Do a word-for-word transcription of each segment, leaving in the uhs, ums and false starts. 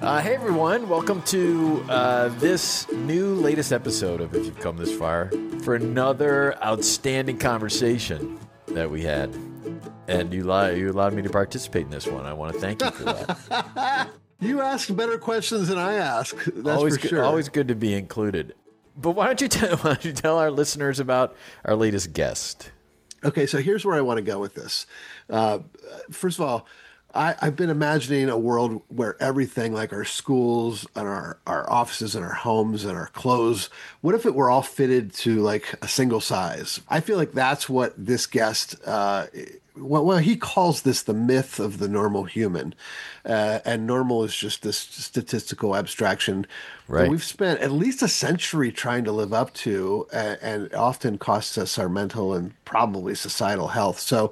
Uh, hey everyone, welcome to uh, this new latest episode of If You've Come This Far for another outstanding conversation that we had. And you, li- you allowed me to participate in this one. I want to thank you for that. You ask better questions than I ask. That's always for good, sure. Always good to be included. But why don't you tell why don't you tell our listeners about our latest guest? Okay, so here's where I want to go with this. Uh, first of all, I, I've been imagining a world where everything, like our schools and our, our offices and our homes and our clothes, what if it were all fitted to like a single size? I feel like that's what this guest, uh, well, well, he calls this the myth of the normal human. Uh, and normal is just this statistical abstraction Right. that we've spent at least a century trying to live up to, and, and it often costs us our mental and probably societal health. So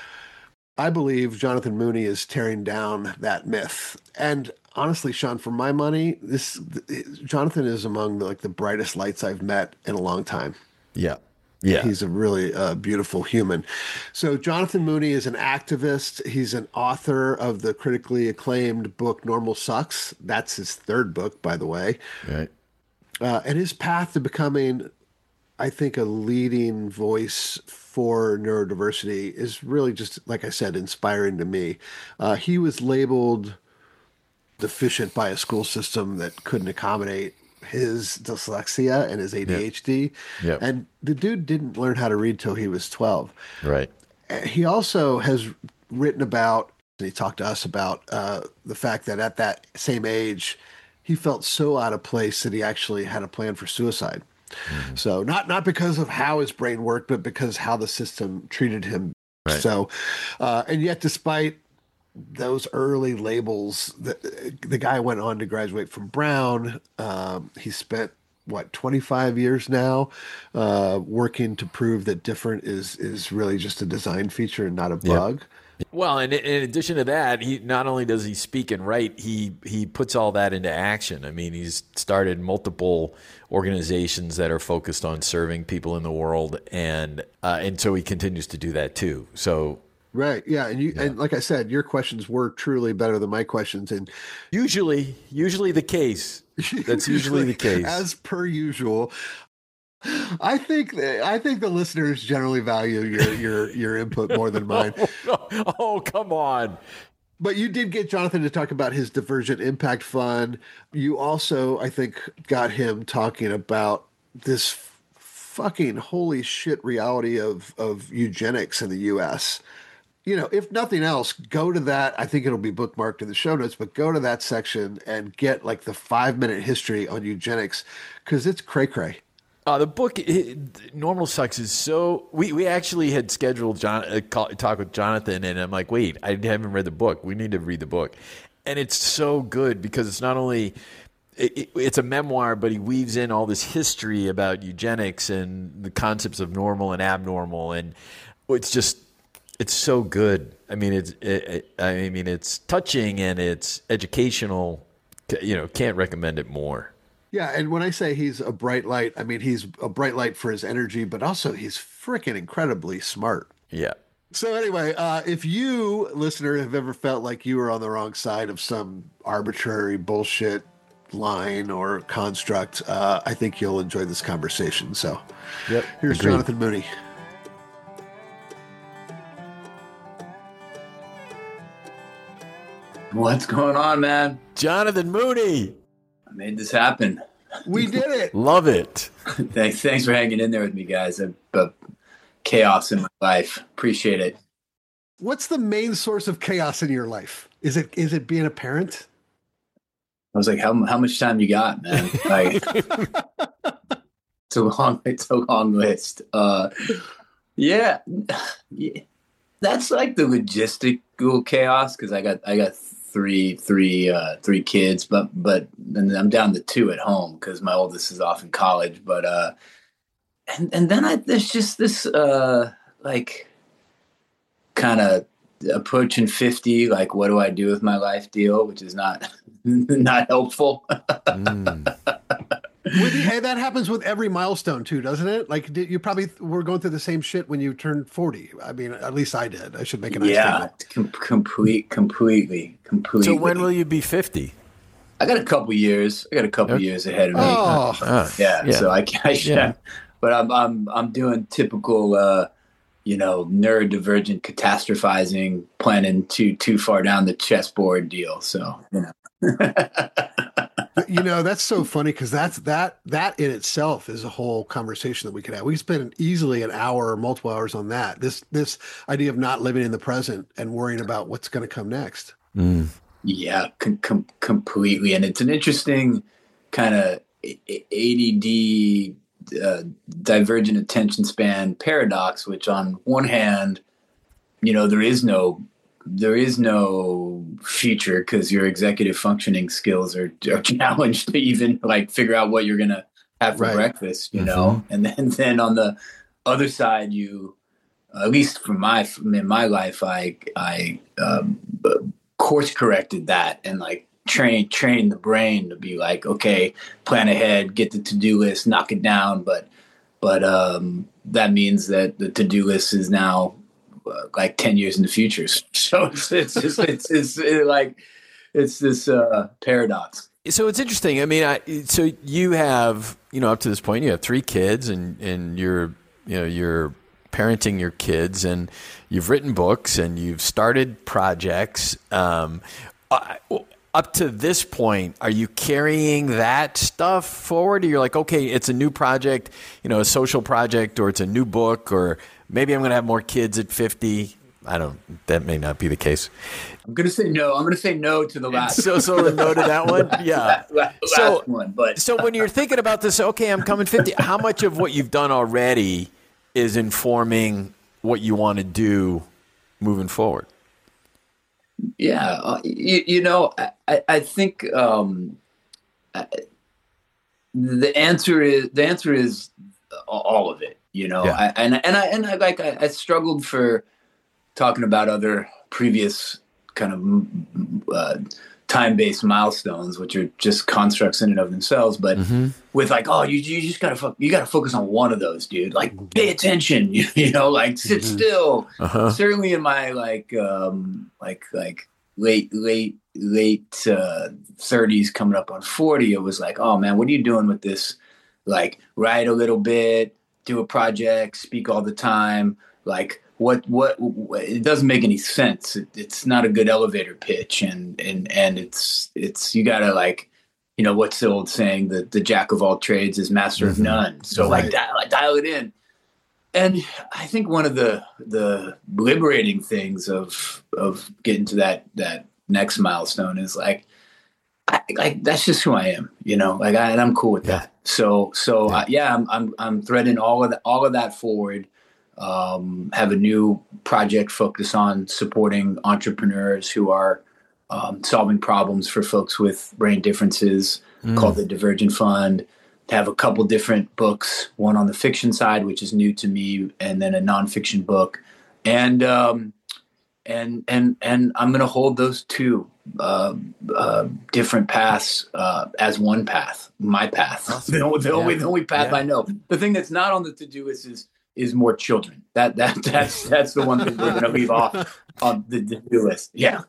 I believe Jonathan Mooney is tearing down that myth. And honestly, Sean, for my money, this Jonathan is among the, like the brightest lights I've met in a long time. Yeah. Yeah. He's a really uh, beautiful human. So Jonathan Mooney is an activist. He's an author of the critically acclaimed book Normal Sucks. That's his third book, by the way. Right. Uh, and his path to becoming, I think, a leading voice for neurodiversity is really just, like I said, inspiring to me. Uh, he was labeled deficient by a school system that couldn't accommodate his dyslexia and his A D H D. Yep. Yep. And the dude didn't learn how to read till he was twelve. Right. He also has written about, and he talked to us about uh, the fact that at that same age, he felt so out of place that he actually had a plan for suicide. Mm-hmm. So not not because of how his brain worked, but because how the system treated him. Right. So, uh, and yet despite those early labels, the, the guy went on to graduate from Brown. Um, he spent, what, twenty-five years now uh, working to prove that different is is really just a design feature and not a bug. Yep. Well, and in addition to that, he not only does he speak and write, he he puts all that into action. I mean, he's started multiple organizations that are focused on serving people in the world, and uh, and so he continues to do that too. So. Right. Yeah. And you, yeah. and like I said, your questions were truly better than my questions. And usually, usually the case. That's usually the case. As per usual. I think I think the listeners generally value your your your input more than mine. oh, oh, come on. But you did get Jonathan to talk about his Divergent Impact Fund. You also, I think, got him talking about this fucking holy shit reality of of eugenics in the U S. You know, if nothing else, go to that. I think it'll be bookmarked in the show notes, but go to that section and get like the five minute history on eugenics because it's cray cray. Uh, the book it, Normal Sucks is so. We, we actually had scheduled John a call, talk with Jonathan, and I'm like, wait, I haven't read the book. We need to read the book, and it's so good because it's not only it, it, it's a memoir, but he weaves in all this history about eugenics and the concepts of normal and abnormal, and it's just. It's so good. I mean, it's. It, it, I mean, it's touching and it's educational. You know, can't recommend it more. Yeah, and when I say he's a bright light, I mean he's a bright light for his energy, but also he's freaking incredibly smart. Yeah. So anyway, uh, if you, listener, have ever felt like you were on the wrong side of some arbitrary bullshit line or construct, uh, I think you'll enjoy this conversation. So, yep. Here's Agreed. Jonathan Mooney. What's going on, man? Jonathan Mooney. I made this happen. We did it. Love it. thanks, thanks for hanging in there with me, guys. I've got chaos in my life. Appreciate it. What's the main source of chaos in your life? Is it is it being a parent? I was like, how how much time you got, man? Like, it's a long, it's a long list. Uh, yeah, yeah, that's like the logistical chaos because I got I got. three three uh three kids but but and I'm down to two at home because my oldest is off in college but uh and and then I there's just this uh like kind of approaching fifty, like what do I do with my life deal, which is not not helpful. mm. With, hey, that happens with every milestone too, doesn't it? Like you probably were going through the same shit when you turned forty. I mean, at least I did. I should make a nice yeah, com- complete, completely, completely. So when will you be fifty? I got a couple years. I got a couple Okay. years ahead of me. Oh, Uh, Yeah, yeah. so I can, I should, Yeah. but I'm I'm I'm doing typical, uh, you know, neurodivergent catastrophizing, planning too too far down the chessboard deal. So you know, you know, that's so funny because that's that that in itself is a whole conversation that we could have. We could spend easily an hour or multiple hours on that. This this idea of not living in the present and worrying about what's going to come next. Mm. yeah, com- com- completely. And it's an interesting kind of A D D, uh, divergent attention span paradox, which on one hand, you know, there is no there is no future because your executive functioning skills are, are challenged to even like figure out what you're gonna have for Right. breakfast, you Mhm. know. And then then on the other side, you at least for my in my life, I I um, course corrected that and like train train the brain to be like, okay, plan ahead, get the to-do list, knock it down. But but um, that means that the to-do list is now uh, like ten years in the future. So it's it's it's, it's, it's it, like it's this uh, paradox. So it's interesting. I mean, I, so you have, you know, up to this point, you have three kids, and, and you're, you know, you're parenting your kids, and you've written books, and you've started projects. Um, uh, up to this point, are you carrying that stuff forward? Or you're like, okay, it's a new project, you know, a social project, or it's a new book, or maybe I'm going to have more kids at fifty. I don't, that may not be the case. I'm gonna say no. I'm gonna say no to the last. So, so the no to that one? Yeah. last, last So- one, but So when you're thinking about this, okay, I'm coming fifty, how much of what you've done already is informing what you want to do moving forward? yeah, uh, you, you know, I, I think um, I, the answer is the answer is all of it. You know, Yeah. I, and and I and I like I, I struggled for talking about other previous kind of uh, time-based milestones, which are just constructs in and of themselves. But Mm-hmm. with like, oh, you you just gotta fo- you gotta focus on one of those, dude. Like, pay attention. You, you know, like sit Mhm. still. Uh-huh. Certainly in my like um like like late late late uh thirties coming up on forty, it was like, oh man, what are you doing with this? Like, write a little bit, do a project, speak all the time. Like, what what, what it doesn't make any sense. It, it's not a good elevator pitch, and and and it's it's you gotta like, you know, what's the old saying, that the jack of all trades is master Mhm. of none. So Right. like dial, dial it in. And I think one of the the liberating things of of getting to that that next milestone is like, I, like that's just who I am, you know. Like, I, and I'm cool with Yeah. that. So so Yeah. yeah, I, yeah I'm I'm I'm threading all of the, all of that forward. Um, have a new project focus on supporting entrepreneurs who are um, solving problems for folks with brain differences, Mm. called the Divergent Fund. Have a couple different books, one on the fiction side, which is new to me, and then a nonfiction book, and um, and and and I'm going to hold those two uh, uh, different paths uh, as one path, my path, Awesome. the, only, the Yeah. only the only path Yeah. I know. The thing that's not on the to do list is is more children. That that that's that's the one thing we're going to leave off on the to do list. Yeah.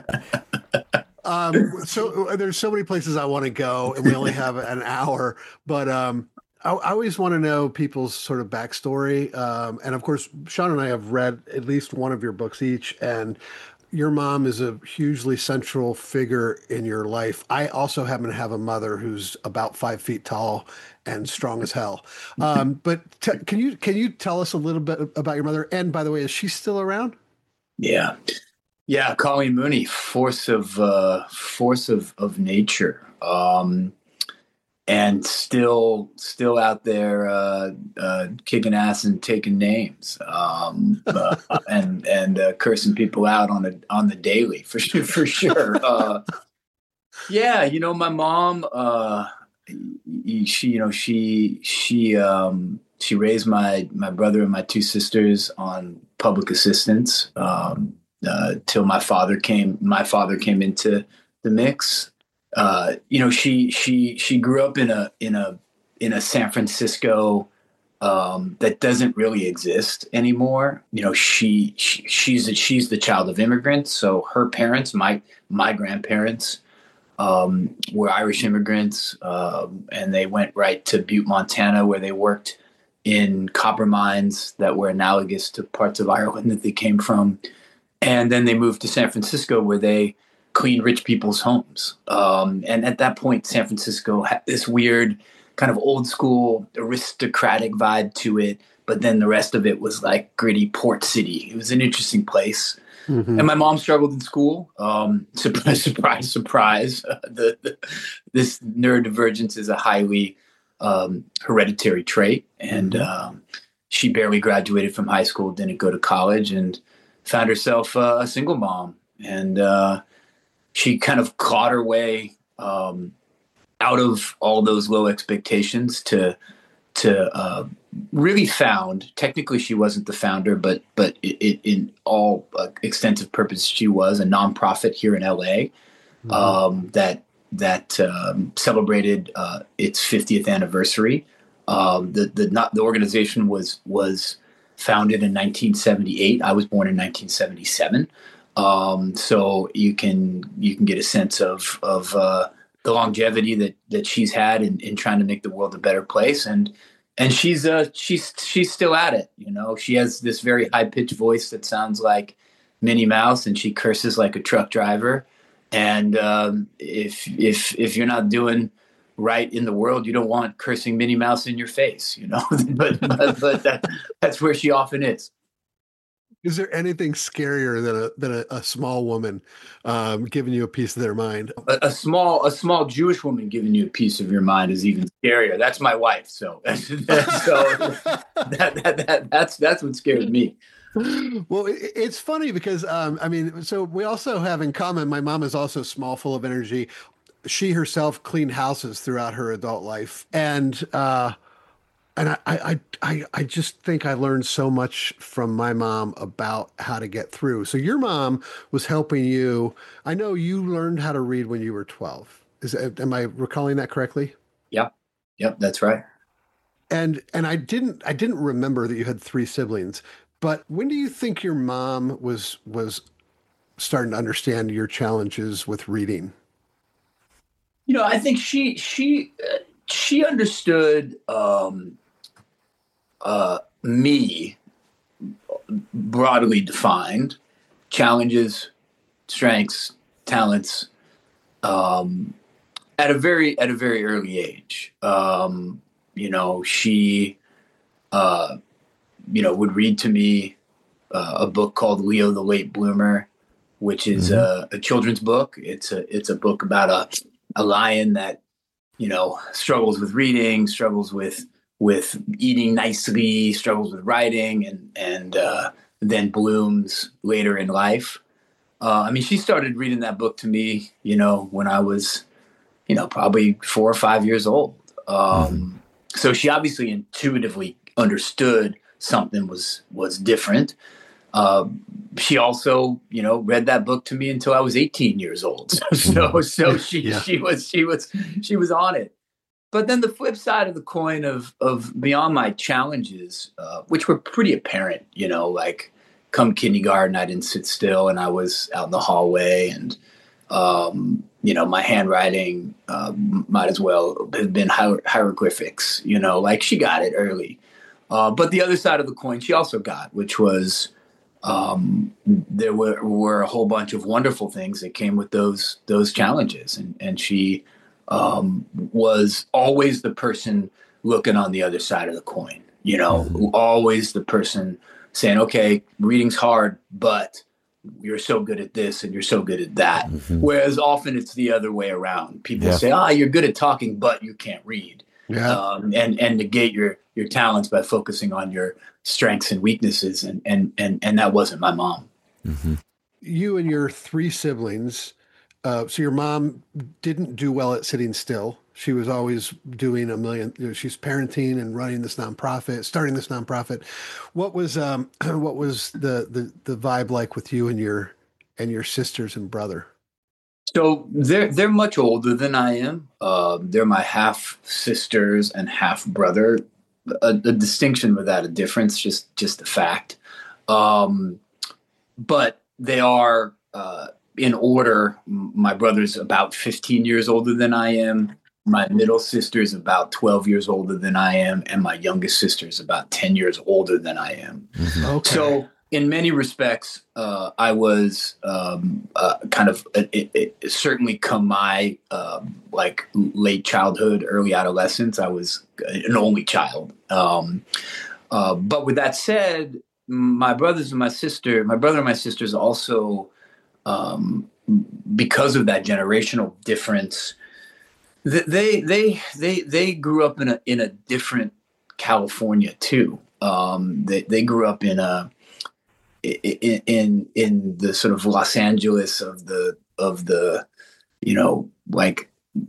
Um, so uh, there's so many places I want to go, and we only have an hour. But um, I, I always want to know people's sort of backstory. Um, and of course, Sean and I have read at least one of your books each, and your mom is a hugely central figure in your life. I also happen to have a mother who's about five feet tall and strong as hell. Um, but t- can you can you tell us a little bit about your mother? And by the way, is she still around? Yeah. Yeah, Colleen Mooney, force of uh, force of of nature, um, and still still out there uh, uh, kicking ass and taking names, um, uh, and and uh, cursing people out on a on the daily for sure for sure. Uh, yeah, you know, my mom, uh, she you know she she um, she raised my my brother and my two sisters on public assistance. Um, Uh, till my father came, my father came into the mix. Uh, you know, she she she grew up in a in a in a San Francisco um, that doesn't really exist anymore. You know, she, she she's a, she's the child of immigrants, so her parents, my my grandparents, um, were Irish immigrants, uh, and they went right to Butte, Montana, where they worked in copper mines that were analogous to parts of Ireland that they came from. And then they moved to San Francisco, where they cleaned rich people's homes. Um, and at that point, San Francisco had this weird kind of old school aristocratic vibe to it. But then the rest of it was like gritty port city. It was an interesting place. Mm-hmm. And my mom struggled in school. Um, surprise, surprise, surprise. Uh, the, the, this neurodivergence is a highly um, hereditary trait. And mm-hmm. um, she barely graduated from high school, didn't go to college, and found herself uh, a single mom. And uh, she kind of clawed her way um, out of all those low expectations to to uh, really found. Technically, she wasn't the founder, but but it, it, in all uh, extensive purpose, she was a nonprofit here in L A mm-hmm. um, that that um, celebrated uh, its fiftieth anniversary. Um, the the not the organization was was founded in nineteen seventy-eight. I was born in nineteen seventy-seven. Um, so you can you can get a sense of of uh, the longevity that that she's had in, in trying to make the world a better place, and and she's uh she's she's still at it. You know, she has this very high pitched voice that sounds like Minnie Mouse, and she curses like a truck driver. And um, if if if you're not doing right in the world, you don't want cursing Minnie Mouse in your face, you know. but but, but that, that's where she often is. Is there anything scarier than a than a, a small woman um, giving you a piece of their mind? A, a small a small Jewish woman giving you a piece of your mind is even scarier. That's my wife. So so that, that, that that's that's what scared me. Well, it's funny because um, I mean, so we also have in common. My mom is also small, full of energy. She herself cleaned houses throughout her adult life, and uh, and I, I I I just think I learned so much from my mom about how to get through. So your mom was helping you. I know you learned how to read when you were twelve. Is am I recalling that correctly? Yeah, yep, that's right. And and I didn't I didn't remember that you had three siblings. But when do you think your mom was was starting to understand your challenges with reading? You know, I think she she uh, she understood um, uh, me broadly defined challenges, strengths, talents um, at a very at a very early age. Um, you know, she. Uh, you know, would read to me uh, a book called Leo the Late Bloomer, which is mm-hmm. a, a children's book. It's a it's a book about a a lion that, you know, struggles with reading, struggles with with eating nicely, struggles with writing, and and uh, then blooms later in life. Uh, I mean, she started reading that book to me, you know, when I was, you know, probably four or five years old. Um, mm-hmm. So she obviously intuitively understood something was was different. Uh, she also, you know, read that book to me until I was eighteen years old. So, so she yeah. she was she was she was on it. But then the flip side of the coin of of beyond my challenges, uh, which were pretty apparent, you know, like come kindergarten, I didn't sit still, and I was out in the hallway, and um, you know, my handwriting uh, might as well have been hier- hieroglyphics. You know, like she got it early. Uh, but the other side of the coin she also got, which was um, there were, were a whole bunch of wonderful things that came with those those challenges. And, and she um, was always the person looking on the other side of the coin, you know, mm-hmm. always the person saying, okay, reading's hard, but you're so good at this and you're so good at that. Mm-hmm. Whereas often it's the other way around. People yeah. say, ah, you're good at talking, but you can't read. Yeah. Um, and, and negate your, your talents by focusing on your strengths and weaknesses. And, and, and, and that wasn't my mom. Mm-hmm. You and your three siblings. Uh, so your mom didn't do well at sitting still. She was always doing a million, you know, she's parenting and running this nonprofit, starting this nonprofit. What was, um, what was the, the, the vibe like with you and your, and your sisters and brother? So they're they're much older than I am. Uh, they're my half sisters and half brother. A, a distinction without a difference, just just a fact. Um, but they are uh, in order, my brother's about fifteen years older than I am. My middle sister is about twelve years older than I am. And my youngest sister is about ten years older than I am. Mm-hmm. Okay. So in many respects, uh, I was um, uh, kind of it, it, certainly come my um, like late childhood, early adolescence. I was an only child. Um, uh, but with that said, my brothers and my sister, my brother and my sisters also, um, because of that generational difference, they they they they grew up in a in a different California too. Um, they they grew up in a in in in the sort of Los Angeles of the of the you know like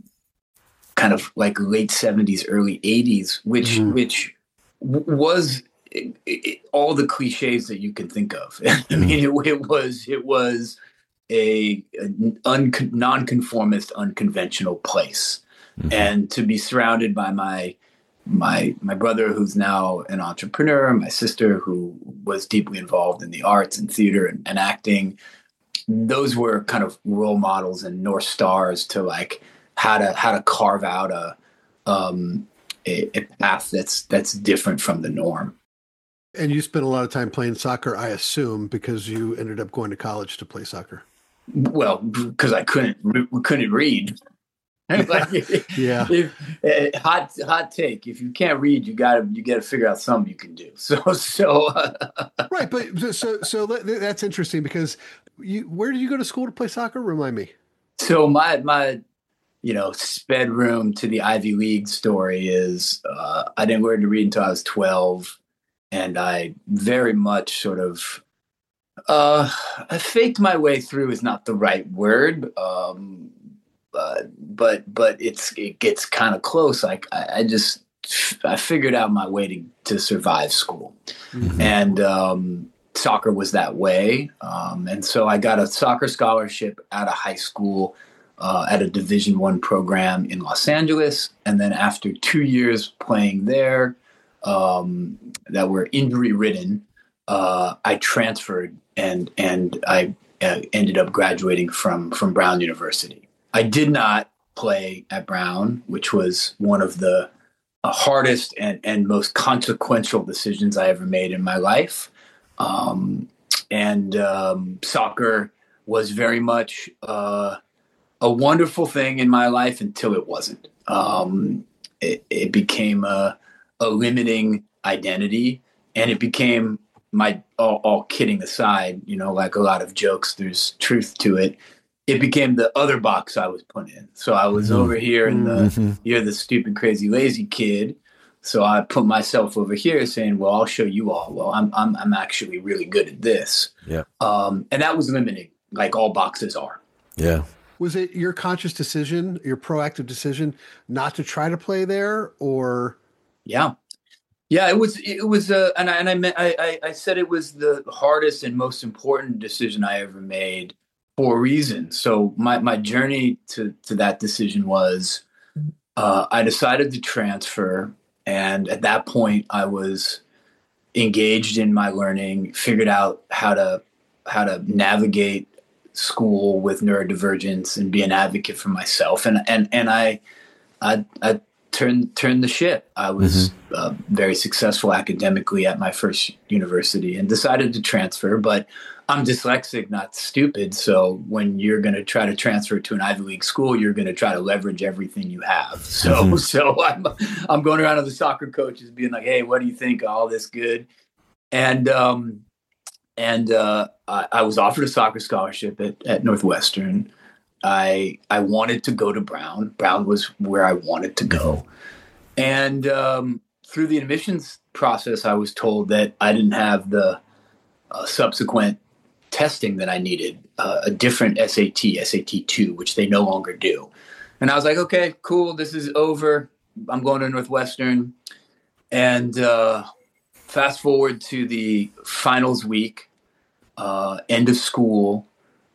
kind of like late seventies, early eighties, which mm. which was it, it, all the cliches that you can think of. I mean, it, it was it was a, a un, non-conformist, unconventional place. Mm-hmm. And to be surrounded by my my my brother, who's now an entrepreneur, my sister, who was deeply involved in the arts and theater and, and acting, those were kind of role models and North Stars to like how to how to carve out a um, a, a path that's that's different from the norm. And you spent a lot of time playing soccer, I assume, because you ended up going to college to play soccer. Well, because I couldn't couldn't read. Like, yeah. If, uh, hot hot take. If you can't read, you gotta you gotta figure out something you can do. So so. Uh, right, but so so that's interesting because you. Where did you go to school to play soccer? Remind me. So my my, you know, sped room to the Ivy League story is uh, I didn't learn to read until I was twelve, and I very much sort of. Uh, I faked my way through is not the right word. Um, Uh, but but it's it gets kind of close. Like I, I just I figured out my way to, to survive school, mm-hmm. and um, soccer was that way. Um, and so I got a soccer scholarship out of high school uh, at a Division One program in Los Angeles, and then after two years playing there, um, that were injury ridden, uh, I transferred and and I uh, ended up graduating from from Brown University. I did not play at Brown, which was one of the uh, hardest and, and most consequential decisions I ever made in my life. Um, and um, soccer was very much uh, a wonderful thing in my life until it wasn't. Um, it, it became a, a limiting identity, and it became my, all, all kidding aside, you know, like a lot of jokes, there's truth to it. It became the other box I was put in. So I was mm-hmm. over here in the, mm-hmm. you're the stupid, crazy, lazy kid. So I put myself over here saying, well, I'll show you all. Well, I'm, I'm, I'm actually really good at this. Yeah. Um, and that was limiting, like all boxes are. Yeah. Was it your conscious decision, your proactive decision not to try to play there or? Yeah. Yeah, it was, it was, uh, and I, and I meant, I, I, I said it was the hardest and most important decision I ever made. For a reason. So my, my journey to, to that decision was uh, I decided to transfer. And at that point, I was engaged in my learning, figured out how to how to navigate school with neurodivergence and be an advocate for myself. And and and I I, I turned turned the ship. I was mm-hmm. uh, very successful academically at my first university and decided to transfer, but I'm dyslexic, not stupid. So when you're going to try to transfer to an Ivy League school, you're going to try to leverage everything you have. So, mm-hmm. so I'm, I'm going around to the soccer coaches being like, hey, what do you think? All this good. And, um, and, uh, I, I was offered a soccer scholarship at, at Northwestern. I, I wanted to go to Brown. Brown was where I wanted to go. And, um, through the admissions process, I was told that I didn't have the uh, subsequent testing that I needed, uh, a different S A T, S A T two, which they no longer do. And I was like, okay, cool. This is over. I'm going to Northwestern. And uh, fast forward to the finals week, uh, end of school.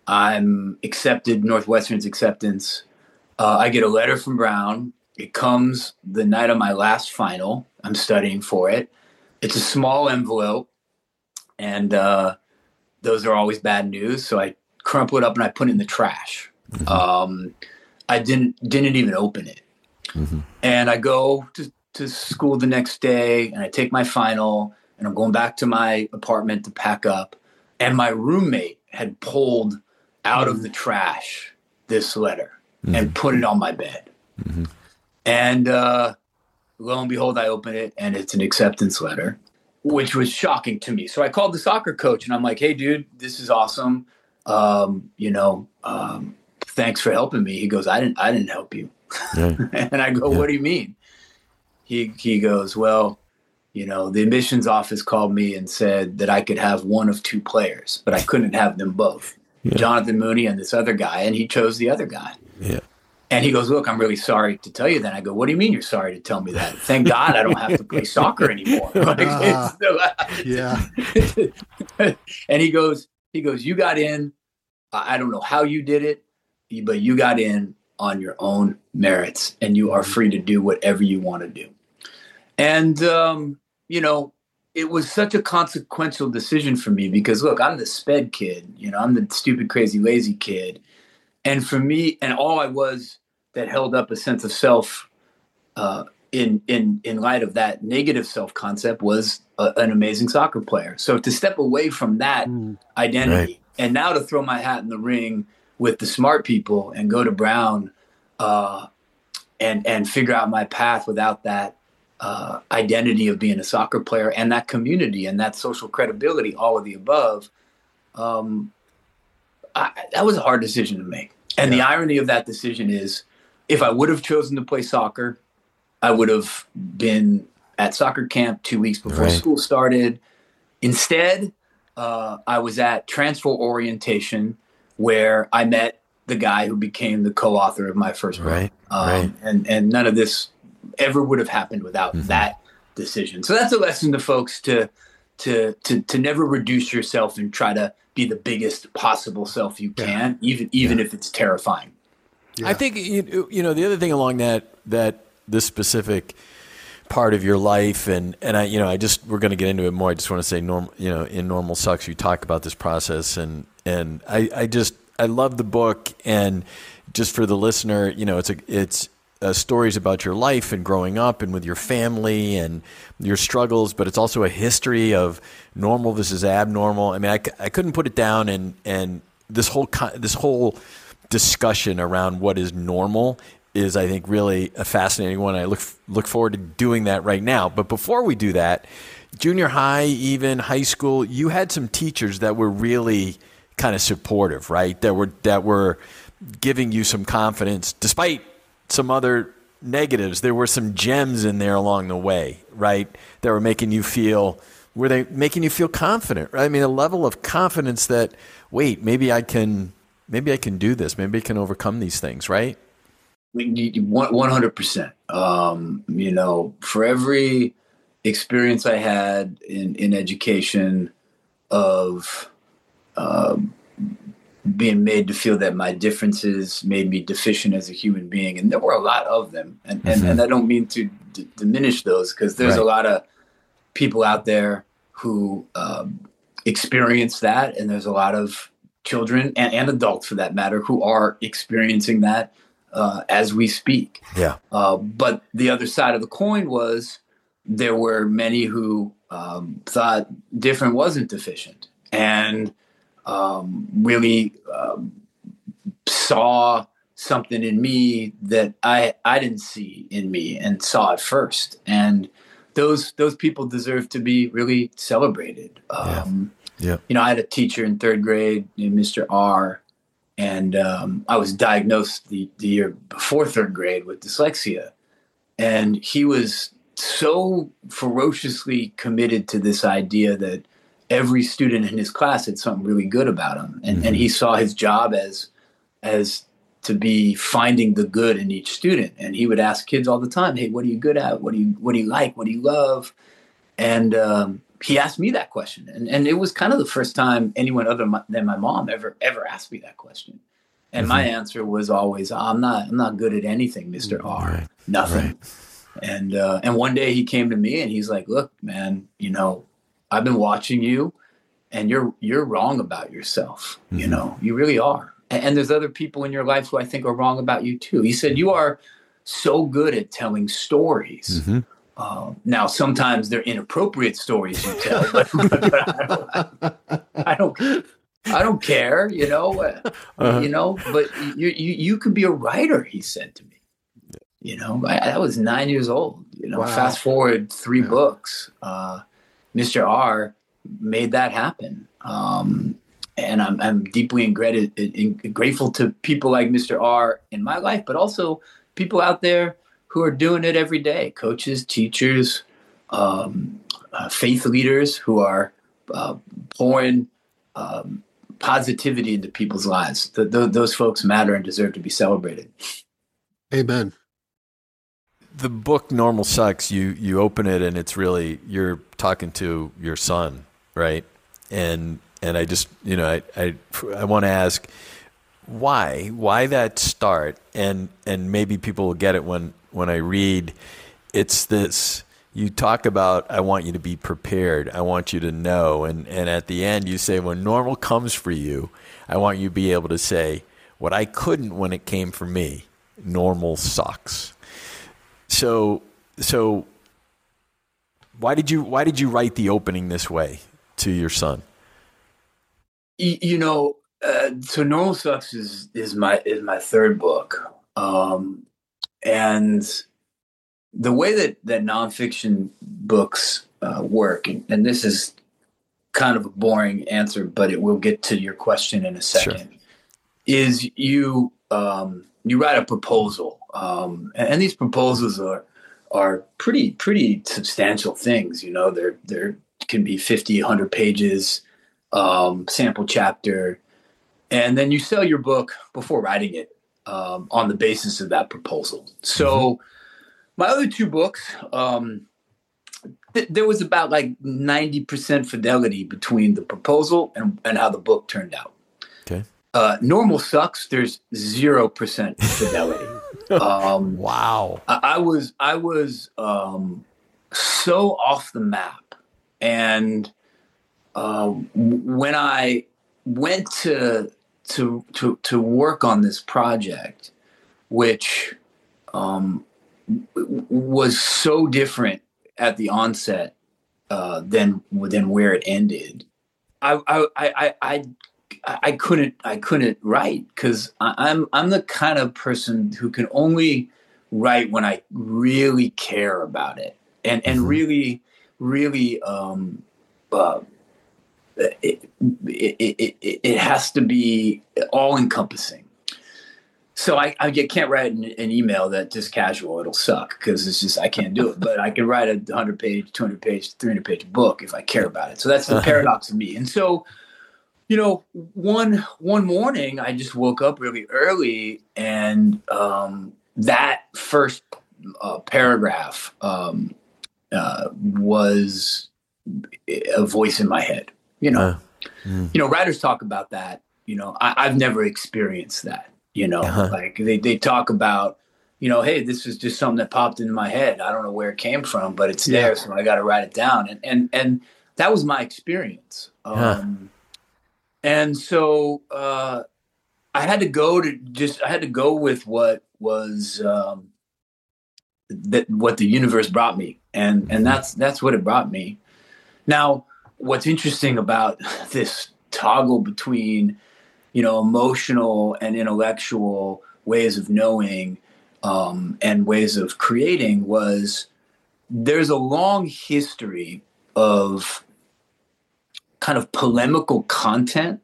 I'm accepted, Northwestern's acceptance. Uh, I get a letter from Brown. It comes the night of my last final. I'm studying for it. It's a small envelope. And, uh, those are always bad news. So I crumple it up, and I put it in the trash. Mm-hmm. Um, I didn't didn't even open it. Mm-hmm. And I go to, to school the next day, and I take my final, and I'm going back to my apartment to pack up. And my roommate had pulled out mm-hmm. of the trash this letter mm-hmm. and put it on my bed. Mm-hmm. And uh, lo and behold, I open it, and it's an acceptance letter, which was shocking to me. So I called the soccer coach, and I'm like, hey, dude, this is awesome. Um, you know, um, thanks for helping me. He goes, I didn't, I didn't help you. Yeah. And I go, yeah. What do you mean? He, he goes, well, you know, the admissions office called me and said that I could have one of two players, but I couldn't have them both, yeah. Jonathan Mooney and this other guy. And he chose the other guy. Yeah. And he goes, look, I'm really sorry to tell you that. I go, what do you mean you're sorry to tell me that? Thank God I don't have to play soccer anymore. Like, uh, yeah. And he goes, he goes, you got in. I don't know how you did it, but you got in on your own merits, and you are free to do whatever you want to do. And, um, you know, it was such a consequential decision for me because, look, I'm the sped kid. You know, I'm the stupid, crazy, lazy kid. And for me, and all I was that held up a sense of self uh, in in in light of that negative self-concept was a, an amazing soccer player. So to step away from that mm, identity right. and now to throw my hat in the ring with the smart people and go to Brown uh, and and figure out my path without that uh, identity of being a soccer player and that community and that social credibility, all of the above, um, I, that was a hard decision to make. And yeah. the irony of that decision is if I would have chosen to play soccer, I would have been at soccer camp two weeks before right. school started. Instead, uh, I was at transfer orientation where I met the guy who became the co-author of my first book. Right. Um, right. And, and none of this ever would have happened without mm-hmm. that decision. So that's a lesson to folks to, to, to, to never reduce yourself and try to be the biggest possible self you can, yeah. even, even yeah. if it's terrifying. Yeah. I think, you, you know, the other thing along that, that this specific part of your life, and, and I, you know, I just, we're going to get into it more. I just want to say, norm, you know, in Normal Sucks, you talk about this process, and, and I, I just, I love the book. And just for the listener, you know, it's a, it's uh, stories about your life and growing up and with your family and your struggles, but it's also a history of normal versus abnormal. I mean, I, I couldn't put it down, and, and this whole, this whole discussion around what is normal is, I think, really a fascinating one. I look look forward to doing that right now. But before we do that, junior high, even high school, you had some teachers that were really kind of supportive, right? That were that were giving you some confidence, despite some other negatives. There were some gems in there along the way, right? That were making you feel, were they making you feel confident, right? I mean, a level of confidence that, wait, maybe I can, maybe I can do this. Maybe I can overcome these things, right? one hundred percent. Um, you know, for every experience I had in, in education of uh, being made to feel that my differences made me deficient as a human being, and there were a lot of them, and, mm-hmm. and, and I don't mean to d- diminish those, because there's right. a lot of people out there who um, experience that, and there's a lot of children and, and adults, for that matter, who are experiencing that Uh, as we speak. Yeah. Uh, but the other side of the coin was there were many who um, thought different wasn't deficient, and um, really um, saw something in me that I I didn't see in me, and saw it first. And those those people deserve to be really celebrated. Um, yeah. yeah. You know, I had a teacher in third grade named Mister R. And um, I was diagnosed the, the year before third grade with dyslexia. And he was so ferociously committed to this idea that every student in his class had something really good about him. And, mm-hmm. and he saw his job as, as to be finding the good in each student. And he would ask kids all the time, hey, what are you good at? What do you, what do you like? What do you love? And um, he asked me that question. And, and it was kind of the first time anyone other my, than my mom ever, ever asked me that question. And mm-hmm. my answer was always, I'm not, I'm not good at anything, Mister R. Right. Nothing. Right. And, uh, and one day he came to me and he's like, look, man, you know, I've been watching you, and you're you're wrong about yourself. Mm-hmm. You know, you really are. And, and there's other people in your life who I think are wrong about you too. He said, you are so good at telling stories. Mm-hmm. Uh, now, sometimes they're inappropriate stories you tell, but, but I, don't, I don't, I don't care, you know, uh-huh. you know. But you, you, you could be a writer, he said to me. You know, I, I was nine years old. You know, wow. Fast forward three yeah. books, uh, Mister R made that happen, um, and I'm, I'm deeply ingrateful, grateful to people like Mister R in my life, but also people out there who are doing it every day, coaches, teachers, um, uh, faith leaders who are uh, pouring um, positivity into people's lives. Th- th- those folks matter and deserve to be celebrated. Amen. The book Normal Sucks, you, you open it and it's really, you're talking to your son, right? And and I just, you know, I I, I want to ask, why? Why that start? And and maybe people will get it when when I read, it's this, you talk about, I want you to be prepared. I want you to know. And, and at the end, you say, when normal comes for you, I want you to be able to say, what I couldn't when it came for me, normal sucks. So, so why did you, why did you write the opening this way to your son? You know, uh, so Normal Sucks is, is my, is my third book. Um, And the way that, that nonfiction books uh, work, and, and this is kind of a boring answer, but it will get to your question in a second, sure. is you um, you write a proposal, um, and, and these proposals are are pretty pretty substantial things. You know, there there can be fifty, one hundred pages, um, sample chapter, and then you sell your book before writing it. Um, on the basis of that proposal. So mm-hmm. my other two books, um, th- there was about like ninety percent fidelity between the proposal and, and how the book turned out. Okay. Uh, Normal Sucks, there's zero percent fidelity. um, wow. I, I was, I was um, so off the map. And uh, when I went to, to to to work on this project, which um, w- was so different at the onset uh, than than where it ended. I I I I, I couldn't I couldn't write because I'm I'm the kind of person who can only write when I really care about it and and really really um, uh, It, it, it, it has to be all encompassing. So I, I can't write an, an email that just casual. It'll suck because it's just, I can't do it, but I can write a one hundred page, two hundred page, three hundred page book if I care about it. So that's the paradox of me. And so, you know, one, one morning I just woke up really early and um, that first uh, paragraph um, uh, was a voice in my head. You know, uh, mm. you know, writers talk about that. You know, I, I've never experienced that. You know, uh-huh. like they, they talk about, you know, hey, this is just something that popped into my head. I don't know where it came from, but it's yeah. there, so I got to write it down. And and and that was my experience. Um, huh. And so uh, I had to go to just I had to go with what was um, that what the universe brought me, and and that's that's what it brought me. Now, what's interesting about this toggle between, you know, emotional and intellectual ways of knowing um, and ways of creating was there's a long history of kind of polemical content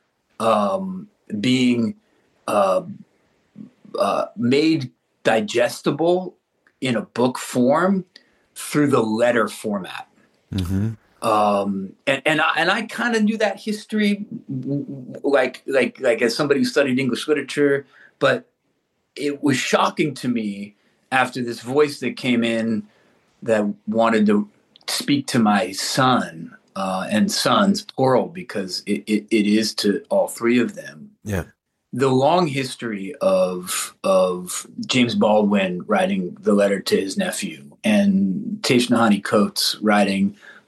um, being uh, uh, made digestible in a book form through the letter format. Mm-hmm. Um, and, and I, and I kind of knew that history, like, like, like as somebody who studied English literature, but it was shocking to me after this voice that came in that wanted to speak to my son, uh, and sons plural, because it, it, it is to all three of them. Yeah. The long history of, of James Baldwin writing the letter to his nephew and Taish Nahani Coates writing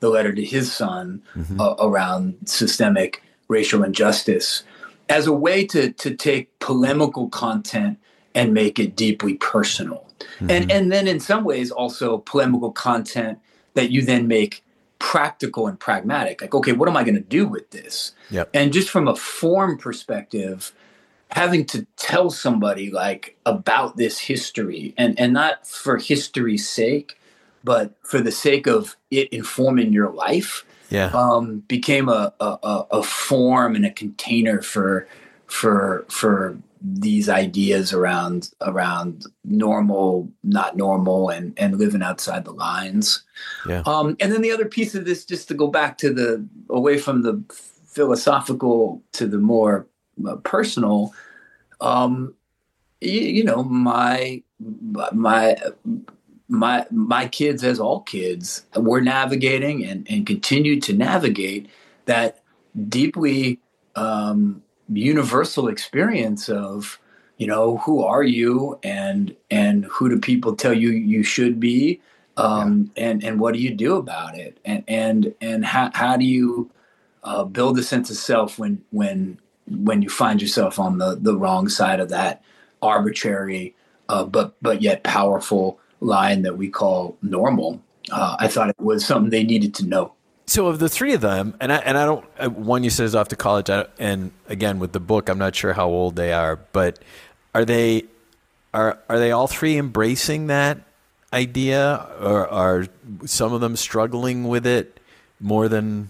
the letter to his son Mm-hmm. uh, around systemic racial injustice as a way to to take polemical content and make it deeply personal. Mm-hmm. And and then in some ways also polemical content that you then make practical and pragmatic. Like, okay, what am I going to do with this? Yep. And just from a form perspective, having to tell somebody like about this history, and, and not for history's sake, but for the sake of it informing your life, Yeah. um, became a, a, a form and a container for for for these ideas around around normal, not normal, and and living outside the lines. Yeah. Um, and then the other piece of this, just to go back to the away from the philosophical to the more uh, personal, um, you, you know, my my my my kids, as all kids, were navigating and and continue to navigate that deeply um, universal experience of, you know, who are you, and and who do people tell you you should be, um, yeah. and and what do you do about it, and and and how how do you uh, build a sense of self when when when you find yourself on the the wrong side of that arbitrary uh, but but yet powerful line that we call normal. Uh, I thought it was something they needed to know. So of the three of them, and I and I don't, one you said is off to college, and again with the book, I'm not sure how old they are, but are they are are they all three embracing that idea, or are some of them struggling with it more than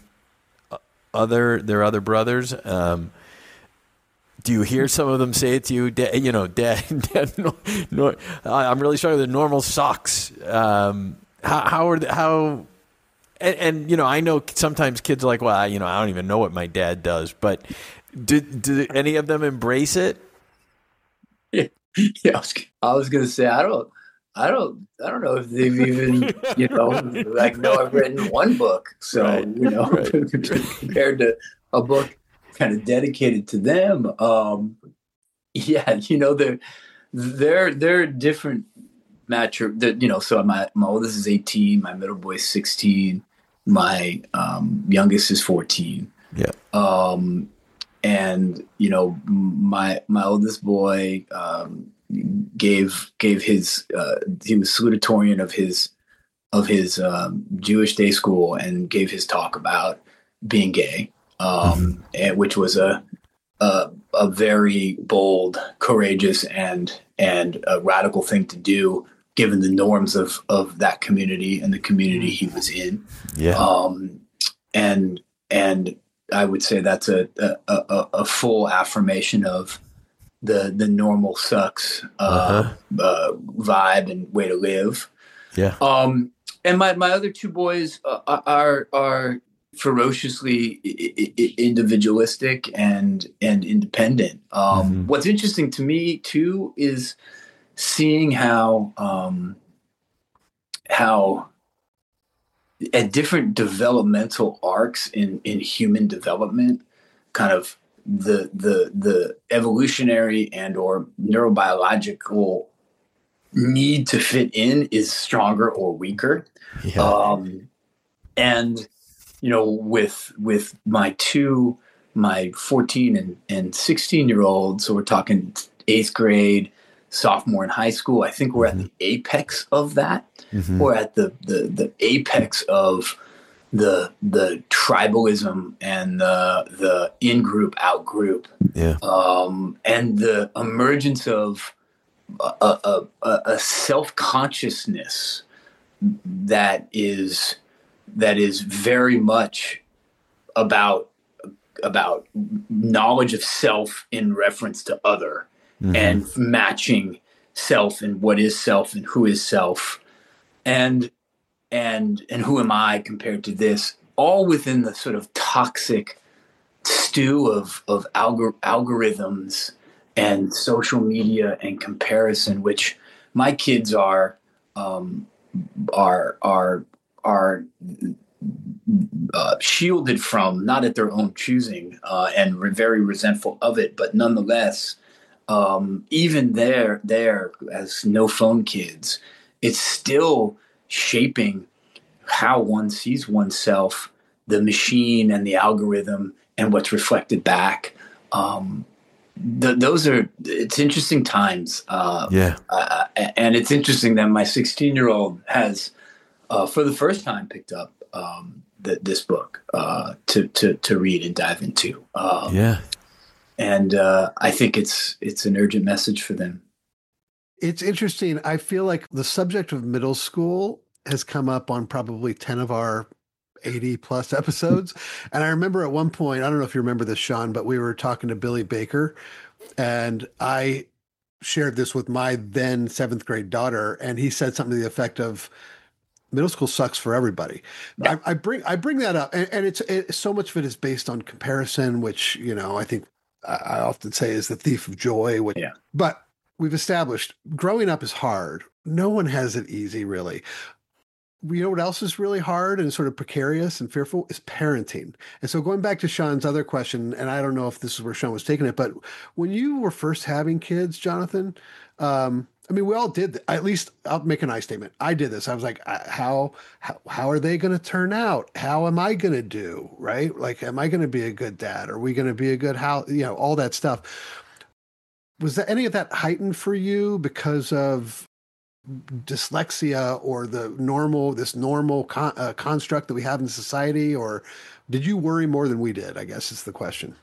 other their other brothers? Um, do you hear some of them say it to you? Dad, you know, Dad, Dad no, no, I'm really struggling with normal sucks. Um, how how are the, how And, and, you know, I know sometimes kids are like, well, you know, I don't even know what my dad does. But do, do any of them embrace it? Yeah, yeah I was, I was going to say, I don't, I don't, I don't know if they've even, you know, like, no, I've written one book. So, right. you know, right. compared to a book kind of dedicated to them. Um, yeah, you know, they're, they're, they're different mature, you know, so my, my oldest is eighteen, my middle boy is sixteen. My um, youngest is fourteen. Yeah. Um, and you know, my my oldest boy um, gave gave his uh, he was salutatorian of his of his um, Jewish day school, and gave his talk about being gay, um, mm-hmm. and, which was a, a a very bold, courageous, and and a radical thing to do, given the norms of, of that community and the community he was in. Yeah. Um, and, and I would say that's a, a, a, a full affirmation of the, the normal sucks, uh, uh-huh. uh, vibe and way to live. Yeah. Um, and my, my other two boys uh, are, are ferociously I- I- individualistic and, and independent. Um, mm-hmm. What's interesting to me too is seeing how um, how at different developmental arcs in, in human development, kind of the the the evolutionary and or neurobiological need to fit in is stronger or weaker. Yeah. Um, and you know, with with my two, my fourteen and, and sixteen year olds, so we're talking eighth grade, sophomore in high school, I think we're mm-hmm. at the apex of that. Mm-hmm. We're at the, the, the apex of the the tribalism and the the in group out group, yeah, um, and the emergence of a, a, a self consciousness that is that is very much about about knowledge of self in reference to other. Mm-hmm. And matching self and what is self and who is self, and and and who am I compared to this, all within the sort of toxic stew of of algor- algorithms and social media and comparison, which my kids are um, are are are uh, shielded from, not at their own choosing, uh, and re- very resentful of it, but nonetheless. Um, even there, there as no phone kids, it's still shaping how one sees oneself, the machine and the algorithm, and what's reflected back. Um, th- those are, it's interesting times. Uh, Yeah. Uh, and it's interesting that my sixteen year old has, uh, for the first time, picked up um, the, this book uh, to, to, to read and dive into. Um, Yeah. And uh, I think it's, it's an urgent message for them. It's interesting. I feel like the subject of middle school has come up on probably ten of our eighty plus episodes. And I remember at one point, I don't know if you remember this, Sean, but we were talking to Billy Baker, and I shared this with my then seventh grade daughter, and he said something to the effect of, middle school sucks for everybody. Yeah. I, I bring I bring that up, and, and it's it, so much of it is based on comparison, which, you know, I think I, I often say is the thief of joy. Which, Yeah. But we've established growing up is hard. No one has it easy, really. You know what else is really hard and sort of precarious and fearful is parenting. And so going back to Sean's other question, and I don't know if this is where Sean was taking it, but when you were first having kids, Jonathan, um, I mean, we all did, at least I'll make an I statement. I did this. I was like, how, how, how are they going to turn out? How am I going to do? Right? Like, am I going to be a good dad? Are we going to be a good house? You know, all that stuff. Was that any of that heightened for you because of dyslexia or the normal, this normal con- uh, construct that we have in society? Or did you worry more than we did? I guess is the question.